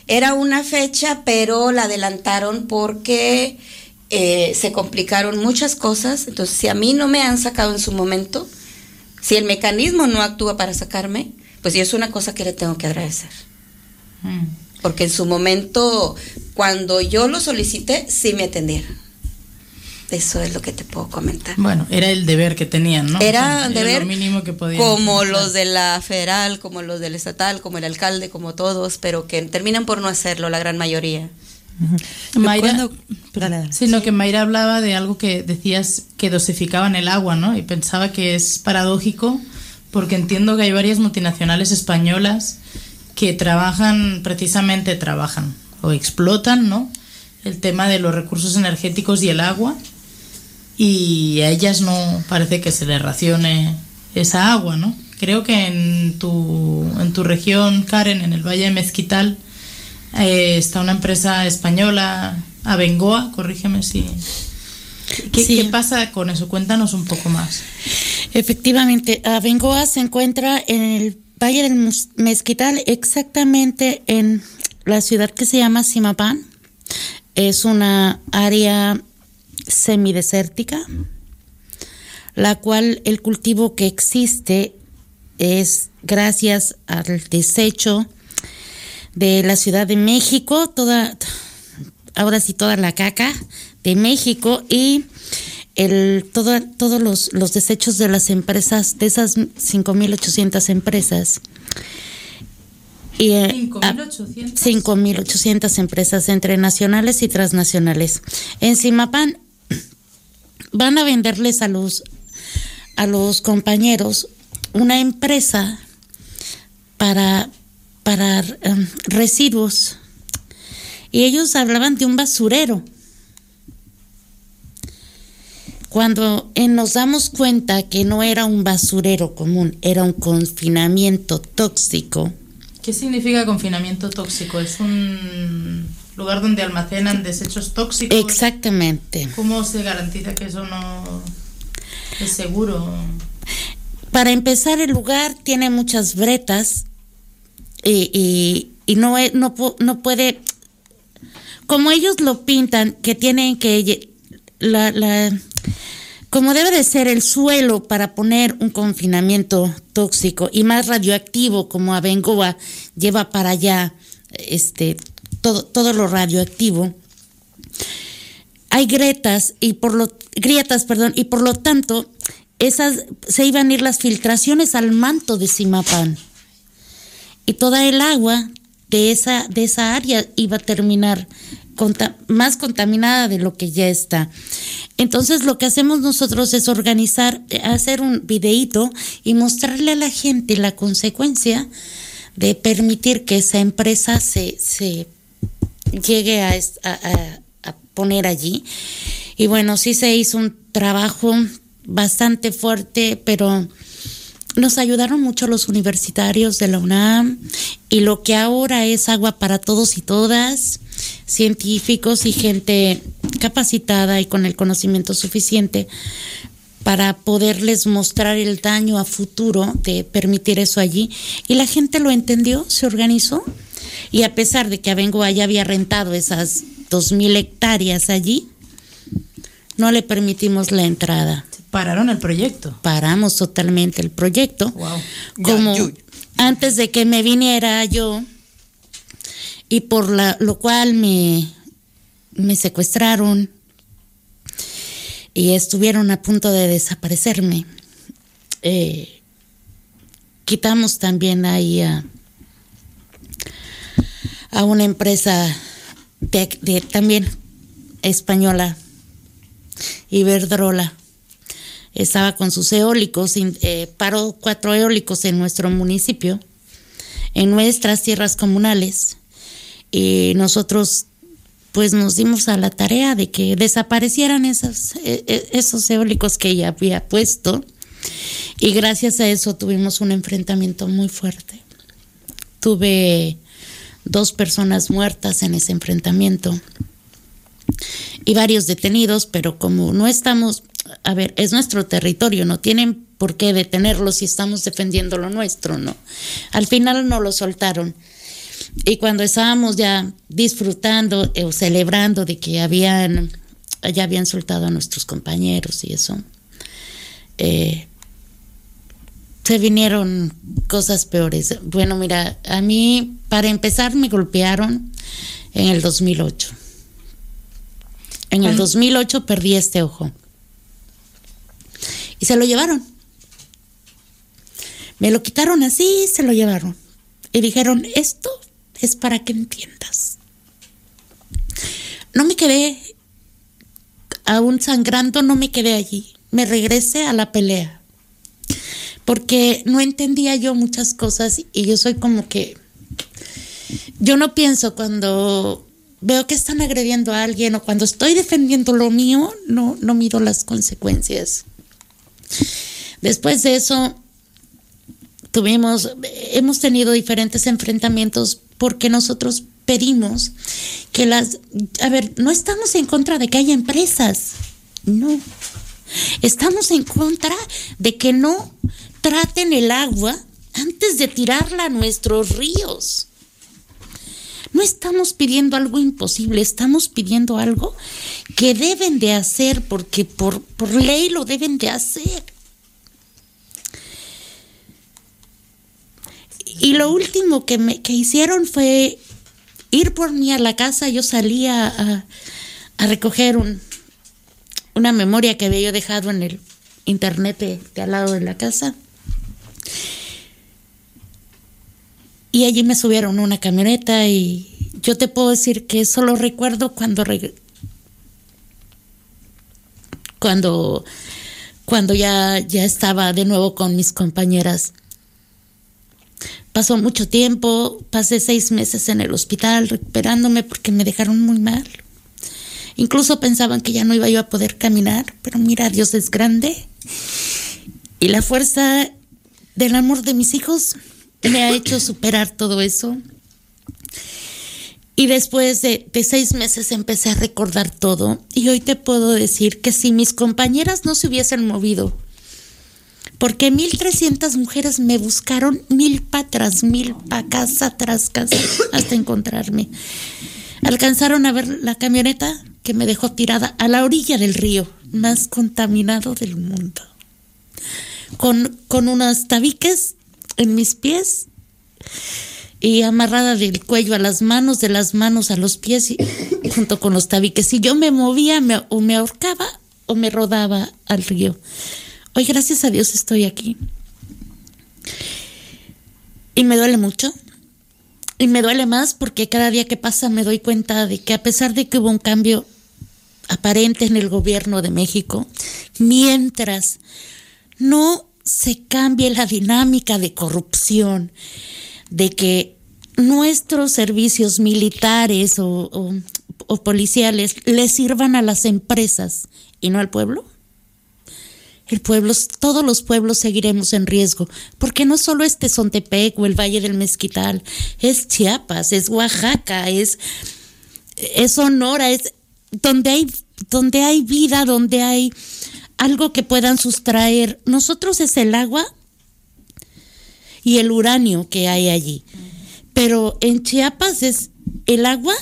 pero la adelantaron porque se complicaron muchas cosas. Entonces, si a mí no me han sacado en su momento, si el mecanismo no actúa para sacarme, pues yo es una cosa que le tengo que agradecer. Porque en su momento, cuando yo lo solicité, sí me atendieron. Eso es lo que te puedo comentar. Bueno, era el deber que tenían, ¿no? Era un deber, lo mínimo que podían como pensar. los de la federal, como los del estatal, como el alcalde, como todos, pero que terminan por no hacerlo, la gran mayoría. Mayra, que Mayra hablaba de algo que decías, que dosificaban el agua, ¿no? Y pensaba que es paradójico, porque entiendo que hay varias multinacionales españolas que trabajan o explotan, ¿no?, el tema de los recursos energéticos y el agua, y a ellas no parece que se les racione esa agua, ¿no? Creo que en tu región, Karen, en el Valle de Mezquital, está una empresa española, Abengoa, corrígeme si... ¿Qué pasa con eso? Cuéntanos un poco más. Efectivamente, Abengoa se encuentra en el Valle del Mezquital, exactamente en la ciudad que se llama Zimapán. Es una área semidesértica, la cual el cultivo que existe es gracias al desecho de la Ciudad de México, toda la caca de México y todos los desechos de las empresas, de esas 5.800 empresas. Y 5.800 empresas entre nacionales y transnacionales. En Zimapán van a venderles a los compañeros una empresa para residuos, y ellos hablaban de un basurero. Cuando nos damos cuenta que no era un basurero común, era un confinamiento tóxico. ¿Qué significa confinamiento tóxico? ¿Es un lugar donde almacenan desechos tóxicos? Exactamente. ¿Cómo se garantiza que eso no es seguro? Para empezar, el lugar tiene muchas bretas y no puede, como ellos lo pintan, que tienen que como debe de ser el suelo para poner un confinamiento tóxico y más radioactivo, como Abengoa lleva para allá todo lo radioactivo. Hay grietas y por lo tanto esas se iban a ir las filtraciones al manto de Zimapán y toda el agua de esa área iba a terminar más contaminada de lo que ya está. Entonces lo que hacemos nosotros es organizar, hacer un videíto y mostrarle a la gente la consecuencia de permitir que esa empresa se llegue a poner allí. Y bueno, sí se hizo un trabajo bastante fuerte, pero nos ayudaron mucho los universitarios de la UNAM y lo que ahora es Agua para Todos y Todas, científicos y gente capacitada y con el conocimiento suficiente para poderles mostrar el daño a futuro de permitir eso allí. Y la gente lo entendió, se organizó, y a pesar de que Abengoa ya había rentado esas 2,000 hectáreas allí, no le permitimos la entrada. Pararon el proyecto. Paramos totalmente el proyecto. Wow. Como antes de que me viniera yo, y por lo cual me secuestraron y estuvieron a punto de desaparecerme. Quitamos también ahí a una empresa de también española, Iberdrola. Estaba con sus eólicos, paró 4 eólicos en nuestro municipio, en nuestras tierras comunales, y nosotros pues nos dimos a la tarea de que desaparecieran esos eólicos que ella había puesto, y gracias a eso tuvimos un enfrentamiento muy fuerte. Tuve 2 personas muertas en ese enfrentamiento y varios detenidos, pero como no estamos, a ver, es nuestro territorio, no tienen por qué detenerlo si estamos defendiendo lo nuestro, ¿no? Al final no lo soltaron. Y cuando estábamos ya disfrutando o celebrando de que ya habían soltado a nuestros compañeros y eso, se vinieron cosas peores. Bueno, mira, a mí, para empezar, me golpearon en el 2008. En el 2008 perdí este ojo. Y se lo llevaron. Me lo quitaron así, se lo llevaron. Y dijeron, esto es para que entiendas. No me quedé aún sangrando, no me quedé allí. Me regresé a la pelea. Porque no entendía yo muchas cosas y yo soy como que... Yo no pienso cuando veo que están agrediendo a alguien o cuando estoy defendiendo lo mío, no miro las Después de eso, hemos tenido diferentes enfrentamientos porque nosotros pedimos que no estamos en contra de que haya empresas, no. Estamos en contra de que no traten el agua antes de tirarla a nuestros ríos. No estamos pidiendo algo imposible, estamos pidiendo algo que deben de hacer porque por ley lo deben de hacer. Y lo último que hicieron fue ir por mí a la casa. Yo salí a recoger una memoria que había yo dejado en el internet de al lado de la casa. Y allí me subieron una camioneta y yo te puedo decir que solo recuerdo cuando ya estaba de nuevo con mis compañeras. Pasó mucho tiempo, pasé 6 meses en el hospital recuperándome porque me dejaron muy mal. Incluso pensaban que ya no iba yo a poder caminar, pero mira, Dios es grande. Y la fuerza del amor de mis hijos me ha hecho superar todo eso. Y después de 6 meses empecé a recordar todo. Y hoy te puedo decir que si mis compañeras no se hubiesen movido, porque 1,300 mujeres me buscaron 1,000 para atrás, 1,000 para casa tras casa, hasta encontrarme. Alcanzaron a ver la camioneta que me dejó tirada a la orilla del río, más contaminado del mundo. Con unos tabiques en mis pies y amarrada del cuello a las manos, de las manos a los pies, y junto con los tabiques. Si yo me movía, o me ahorcaba o me rodaba al río. Hoy, gracias a Dios, estoy aquí. Y me duele mucho. Y me duele más porque cada día que pasa me doy cuenta de que a pesar de que hubo un cambio, aparente en el gobierno de México, mientras no se cambie la dinámica de corrupción, de que nuestros servicios militares o policiales le sirvan a las empresas y no al pueblo. Todos los pueblos seguiremos en riesgo, porque no solo es Tezontepec o el Valle del Mezquital, es Chiapas, es Oaxaca, es Sonora, es donde hay vida, donde hay algo que puedan sustraer. Nosotros es el agua y el uranio que hay allí, pero en Chiapas es el agua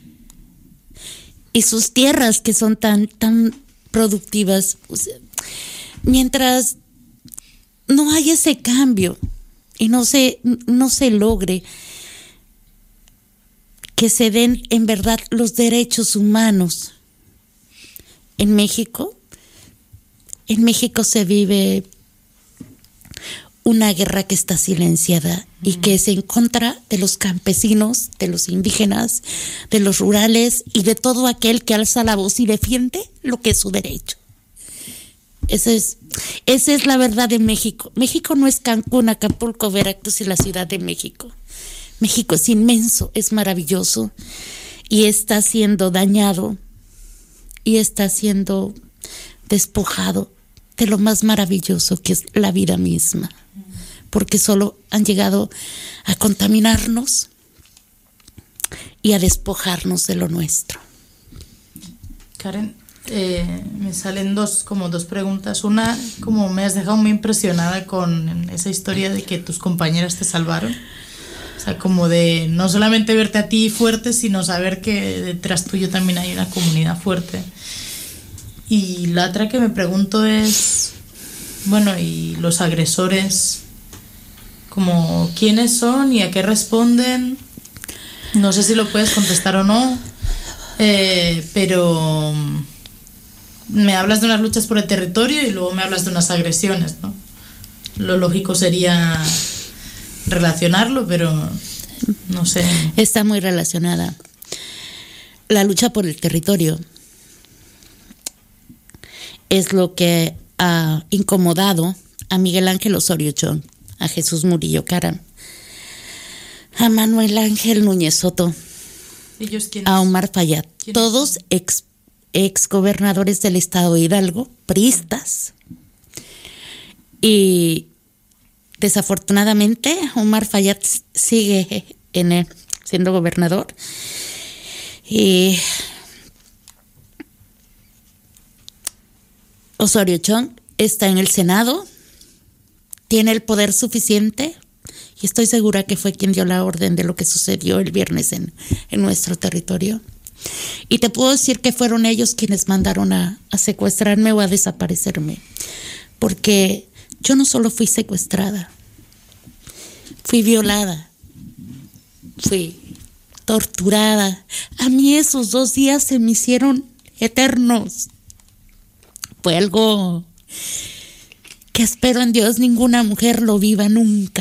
y sus tierras que son tan productivas. O sea, mientras no hay ese cambio y no se logre que se den en verdad los derechos humanos en México se vive una guerra que está silenciada y que es en contra de los campesinos, de los indígenas, de los rurales y de todo aquel que alza la voz y defiende lo que es su derecho. Esa es la verdad de México. México no es Cancún, Acapulco, Veracruz y la Ciudad de México. México es inmenso, es maravilloso y está siendo dañado y está siendo despojado de lo más maravilloso que es la vida misma, porque solo han llegado a contaminarnos y a despojarnos de lo nuestro. Karen, me salen dos preguntas. Una, como me has dejado muy impresionada con esa historia de que tus compañeras te salvaron. O sea, como de no solamente verte a ti fuerte, sino saber que detrás tuyo también hay una comunidad fuerte. Y la otra que me pregunto es, bueno, ¿y los agresores? Como, ¿quiénes son y a qué responden? No sé si lo puedes contestar o no, pero me hablas de unas luchas por el territorio y luego me hablas de unas agresiones, ¿no? Lo lógico sería relacionarlo, pero no sé. Está muy relacionada. La lucha por el territorio es lo que ha incomodado a Miguel Ángel Osorio Chong, a Jesús Murillo Caram, a Manuel Ángel Núñez Soto, ¿Ellos quiénes? a Omar Fayad, todos ex gobernadores del estado de Hidalgo, priistas. Y desafortunadamente Omar Fayad sigue siendo gobernador y Osorio Chong está en el Senado, tiene el poder suficiente y estoy segura que fue quien dio la orden de lo que sucedió el viernes en nuestro territorio. Y te puedo decir que fueron ellos quienes mandaron a secuestrarme o a desaparecerme, porque yo no solo fui secuestrada, fui violada, fui torturada. A mí esos 2 días se me hicieron eternos. Fue algo que espero en Dios ninguna mujer lo viva nunca.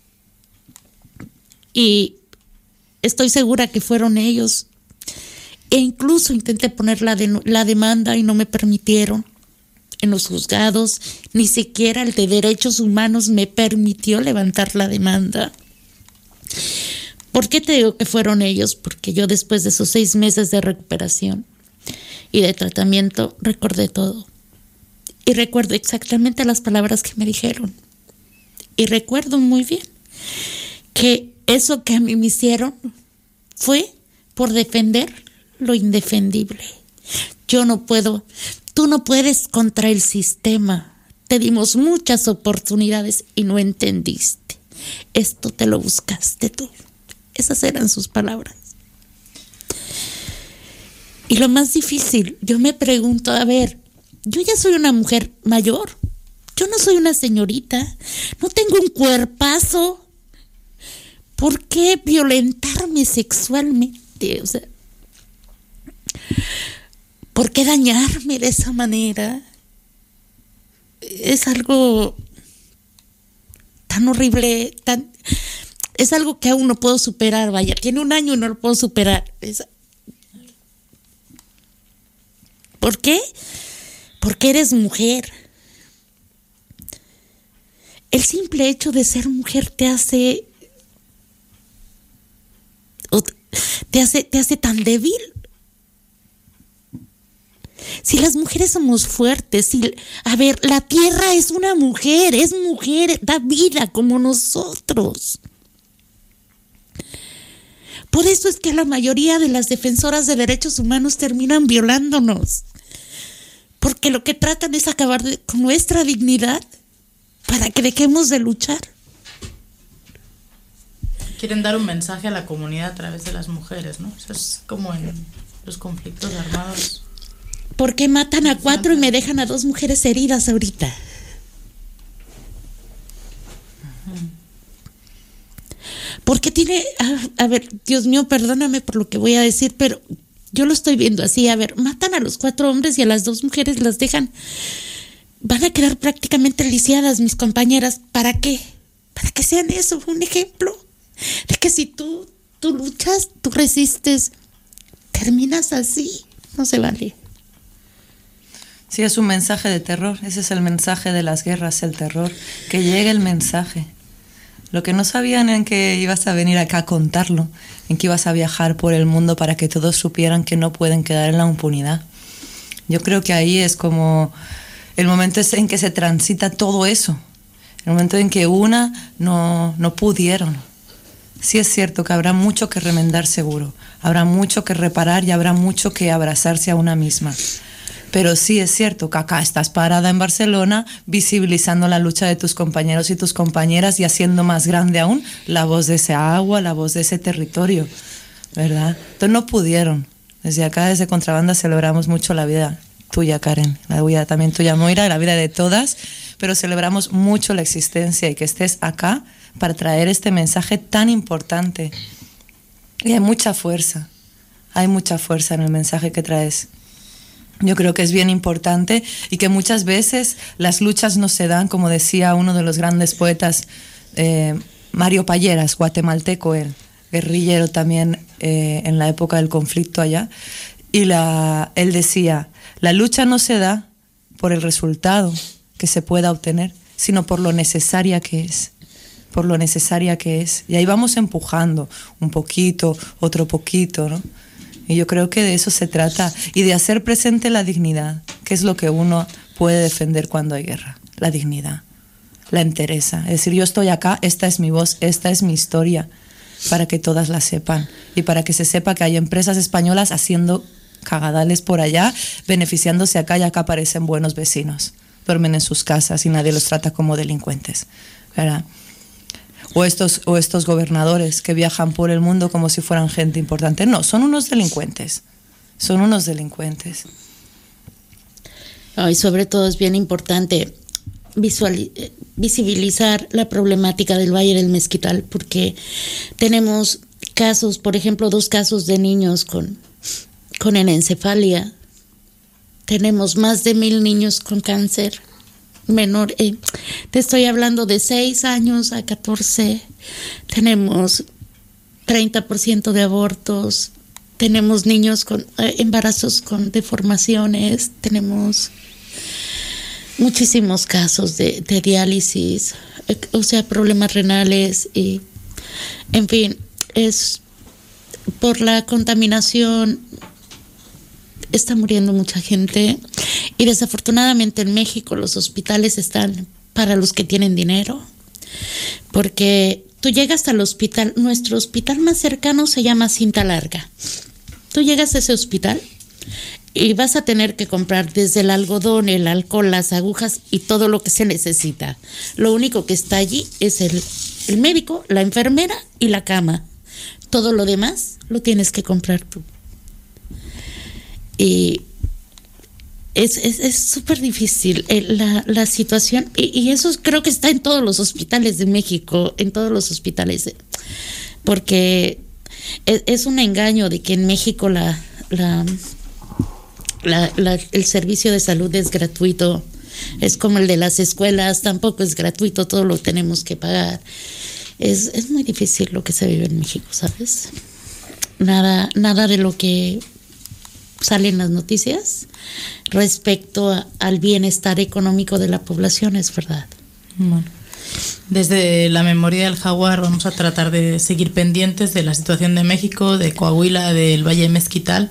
Y estoy segura que fueron ellos. E incluso intenté poner la demanda y no me permitieron en los juzgados. Ni siquiera el de derechos humanos me permitió levantar la demanda. ¿Por qué te digo que fueron ellos? Porque yo, después de esos 6 meses de recuperación y de tratamiento, recordé todo. Y recuerdo exactamente las palabras que me dijeron. Y recuerdo muy bien que eso que a mí me hicieron fue por defender lo indefendible. Yo no puedo, tú no puedes contra el sistema. Te dimos muchas oportunidades y no entendiste. Esto te lo buscaste tú. Esas eran sus palabras. Y lo más difícil, yo me pregunto, a ver, yo ya soy una mujer mayor, yo no soy una señorita, no tengo un cuerpazo. ¿Por qué violentarme sexualmente? O sea, ¿por qué dañarme de esa manera? Es algo tan horrible, es algo que aún no puedo superar, vaya, tiene 1 año y no lo puedo superar. ¿Por qué? Porque eres mujer. El simple hecho de ser mujer te hace tan débil. Si las mujeres somos fuertes, la tierra es una mujer, da vida como nosotros. Por eso es que la mayoría de las defensoras de derechos humanos terminan violándonos. Porque lo que tratan es acabar con nuestra dignidad para que dejemos de luchar. Quieren dar un mensaje a la comunidad a través de las mujeres, ¿no? Eso es como en los conflictos armados. ¿Por qué matan a 4 y me dejan a 2 mujeres heridas ahorita? Porque a ver, Dios mío, perdóname por lo que voy a decir, pero yo lo estoy viendo así. A ver, matan a los 4 hombres y a las 2 mujeres las dejan. Van a quedar prácticamente lisiadas mis compañeras. ¿Para qué? Para que sean eso, un ejemplo de que si tú luchas, tú resistes, terminas así. No se vale. Sí, es un mensaje de terror. Ese es el mensaje de las guerras, el terror. Que llegue el mensaje. Lo que no sabían en que ibas a venir acá a contarlo, en que ibas a viajar por el mundo para que todos supieran que no pueden quedar en la impunidad. Yo creo que ahí es como el momento en que se transita todo eso. El momento en que no pudieron. Sí es cierto que habrá mucho que remendar seguro. Habrá mucho que reparar y habrá mucho que abrazarse a una misma. Pero sí es cierto que acá estás parada en Barcelona visibilizando la lucha de tus compañeros y tus compañeras y haciendo más grande aún la voz de ese agua, la voz de ese territorio, ¿verdad? Entonces no pudieron. Desde acá, desde Contrabanda, celebramos mucho la vida tuya, Karen, la vida también tuya, Moira, la vida de todas, pero celebramos mucho la existencia y que estés acá para traer este mensaje tan importante. Y hay mucha fuerza en el mensaje que traes. Yo creo que es bien importante y que muchas veces las luchas no se dan, como decía uno de los grandes poetas, Mario Palleras, guatemalteco, él, guerrillero también en la época del conflicto allá, y él decía, la lucha no se da por el resultado que se pueda obtener, sino por lo necesaria que es. Por lo necesaria que es. Y ahí vamos empujando un poquito, otro poquito, ¿no? Y yo creo que de eso se trata, y de hacer presente la dignidad, que es lo que uno puede defender cuando hay guerra, la dignidad, la entereza. Es decir, yo estoy acá, esta es mi voz, esta es mi historia, para que todas la sepan, y para que se sepa que hay empresas españolas haciendo cagadales por allá, beneficiándose acá, y acá parecen buenos vecinos, duermen en sus casas y nadie los trata como delincuentes, ¿verdad? O estos gobernadores que viajan por el mundo como si fueran gente importante. No, son unos delincuentes. Son unos delincuentes. Y sobre todo es bien importante visibilizar la problemática del Valle del Mezquital, porque tenemos casos, por ejemplo, 2 casos de niños con encefalia. Tenemos más de 1,000 niños con cáncer menor, te estoy hablando de 6 años a 14, tenemos 30% de abortos, tenemos niños con embarazos con deformaciones, tenemos muchísimos casos de diálisis, o sea, problemas renales, y en fin, es por la contaminación. Está muriendo mucha gente, y desafortunadamente en México los hospitales están para los que tienen dinero, porque tú llegas al hospital, nuestro hospital más cercano se llama Cinta Larga. Tú llegas a ese hospital y vas a tener que comprar desde el algodón, el alcohol, las agujas y todo lo que se necesita. Lo único que está allí es el médico, la enfermera y la cama. Todo lo demás lo tienes que comprar tú. Y es súper difícil la situación, y eso creo que está en todos los hospitales de México, en todos los hospitales, porque es un engaño de que en México el servicio de salud es gratuito. Es como el de las escuelas, tampoco es gratuito, todo lo tenemos que pagar. Es muy difícil lo que se vive en México, ¿sabes? Nada de lo que salen las noticias respecto al bienestar económico de la población, es verdad. Bueno, desde la memoria del Jaguar vamos a tratar de seguir pendientes de la situación de México, de Coahuila, del Valle de Mezquital.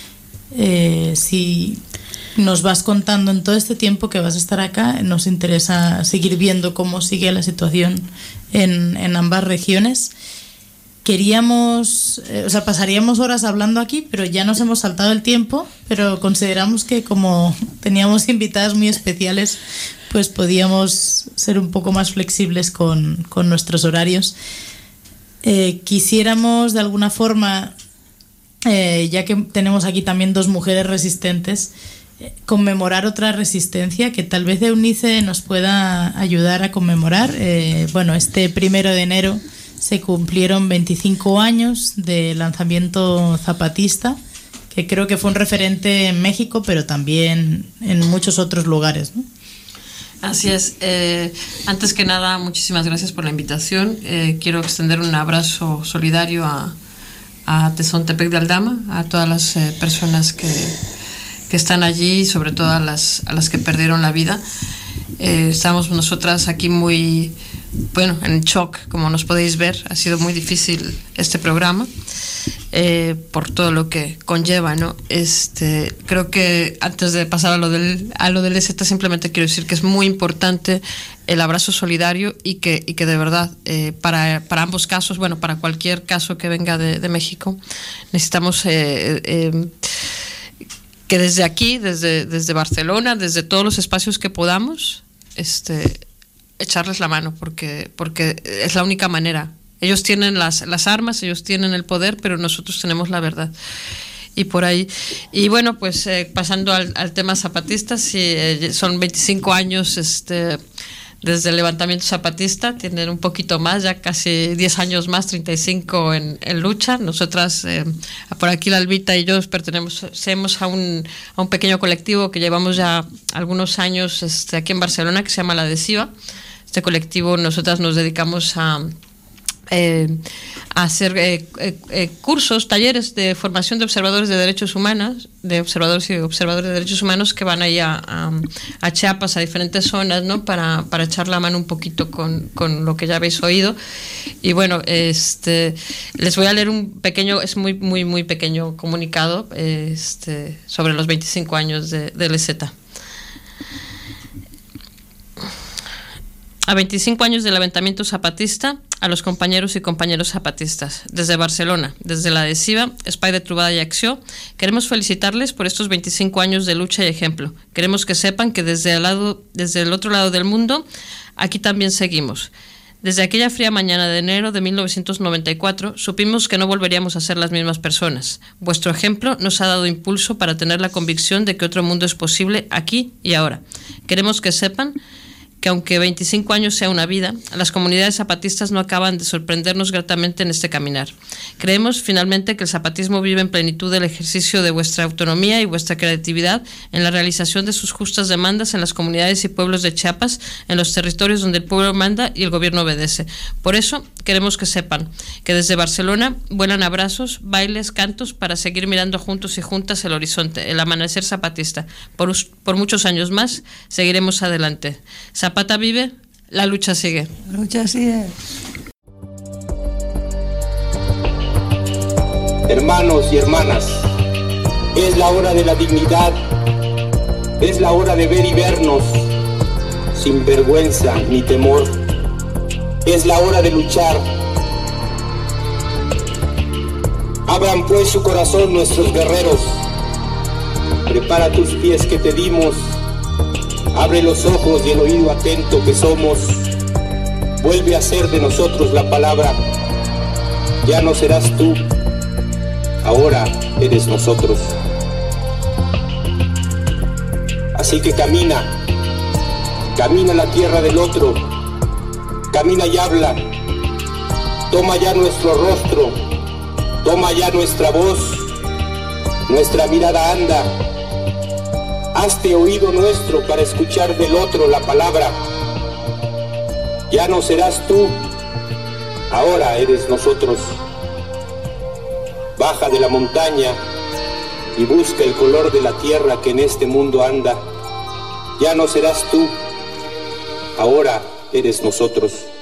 Si nos vas contando en todo este tiempo que vas a estar acá, nos interesa seguir viendo cómo sigue la situación en ambas regiones. Queríamos, pasaríamos horas hablando aquí, pero ya nos hemos saltado el tiempo, pero consideramos que como teníamos invitadas muy especiales, pues podíamos ser un poco más flexibles con nuestros horarios. Quisiéramos de alguna forma, ya que tenemos aquí también dos mujeres resistentes, conmemorar otra resistencia que tal vez Eunice nos pueda ayudar a conmemorar. Este 1 de enero se cumplieron 25 años del lanzamiento zapatista, que creo que fue un referente en México, pero también en muchos otros lugares, ¿no? Así es. Antes que nada, muchísimas gracias por la invitación. Quiero extender un abrazo solidario a Tezontepec de Aldama, a todas las personas que están allí, sobre todo a las que perdieron la vida. Estamos nosotras aquí muy, en shock, como nos podéis ver. Ha sido muy difícil este programa por todo lo que conlleva, ¿no? Creo que antes de pasar a lo del EZ, simplemente quiero decir que es muy importante el abrazo solidario y que de verdad para ambos casos, para cualquier caso que venga de México, necesitamos que desde aquí, desde Barcelona, desde todos los espacios que podamos, echarles la mano, porque es la única manera. Ellos tienen las armas, ellos tienen el poder, pero nosotros tenemos la verdad. Y por ahí. Y pasando al tema zapatista, sí, son 25 años desde el levantamiento zapatista, tienen un poquito más, ya casi 10 años más, 35 en lucha. Nosotras, por aquí la Albita y yo pertenecemos a un pequeño colectivo que llevamos ya algunos años aquí en Barcelona, que se llama La Adhesiva. Este colectivo, nosotras nos dedicamos a hacer cursos, talleres de formación de observadores de derechos humanos, de observadores y observadores de derechos humanos que van ahí a Chiapas, a diferentes zonas, ¿no? Para echar la mano un poquito con lo que ya habéis oído. Y les voy a leer un pequeño, es muy muy muy pequeño comunicado sobre los 25 años del EZ. A 25 años del levantamiento zapatista, a los compañeros y compañeras zapatistas, desde Barcelona, desde La Adhesiva, Espai de Trobada y Acció, queremos felicitarles por estos 25 años de lucha y ejemplo. Queremos que sepan que desde el otro lado del mundo, aquí también seguimos. Desde aquella fría mañana de enero de 1994, supimos que no volveríamos a ser las mismas personas. Vuestro ejemplo nos ha dado impulso para tener la convicción de que otro mundo es posible aquí y ahora. Queremos que sepan que aunque 25 años sea una vida, las comunidades zapatistas no acaban de sorprendernos gratamente en este caminar. Creemos finalmente que el zapatismo vive en plenitud del ejercicio de vuestra autonomía y vuestra creatividad en la realización de sus justas demandas en las comunidades y pueblos de Chiapas, en los territorios donde el pueblo manda y el gobierno obedece. Por eso queremos que sepan que desde Barcelona vuelan abrazos, bailes, cantos para seguir mirando juntos y juntas el horizonte, el amanecer zapatista. Por muchos años más seguiremos adelante. Zapata vive, la lucha sigue. La lucha sigue. Hermanos y hermanas, es la hora de la dignidad, es la hora de ver y vernos sin vergüenza ni temor. Es la hora de luchar. Abran pues su corazón nuestros guerreros. Prepara tus pies que te dimos. Abre los ojos y el oído atento que somos. Vuelve a ser de nosotros la palabra. Ya no serás tú, ahora eres nosotros. Así que camina la tierra del otro. Camina y habla. Toma ya nuestro rostro. Toma ya nuestra voz. Nuestra mirada anda. Hazte oído nuestro para escuchar del otro la palabra. Ya no serás tú, ahora eres nosotros. Baja de la montaña, y busca el color de la tierra que en este mundo anda. Ya no serás tú, ahora eres nosotros.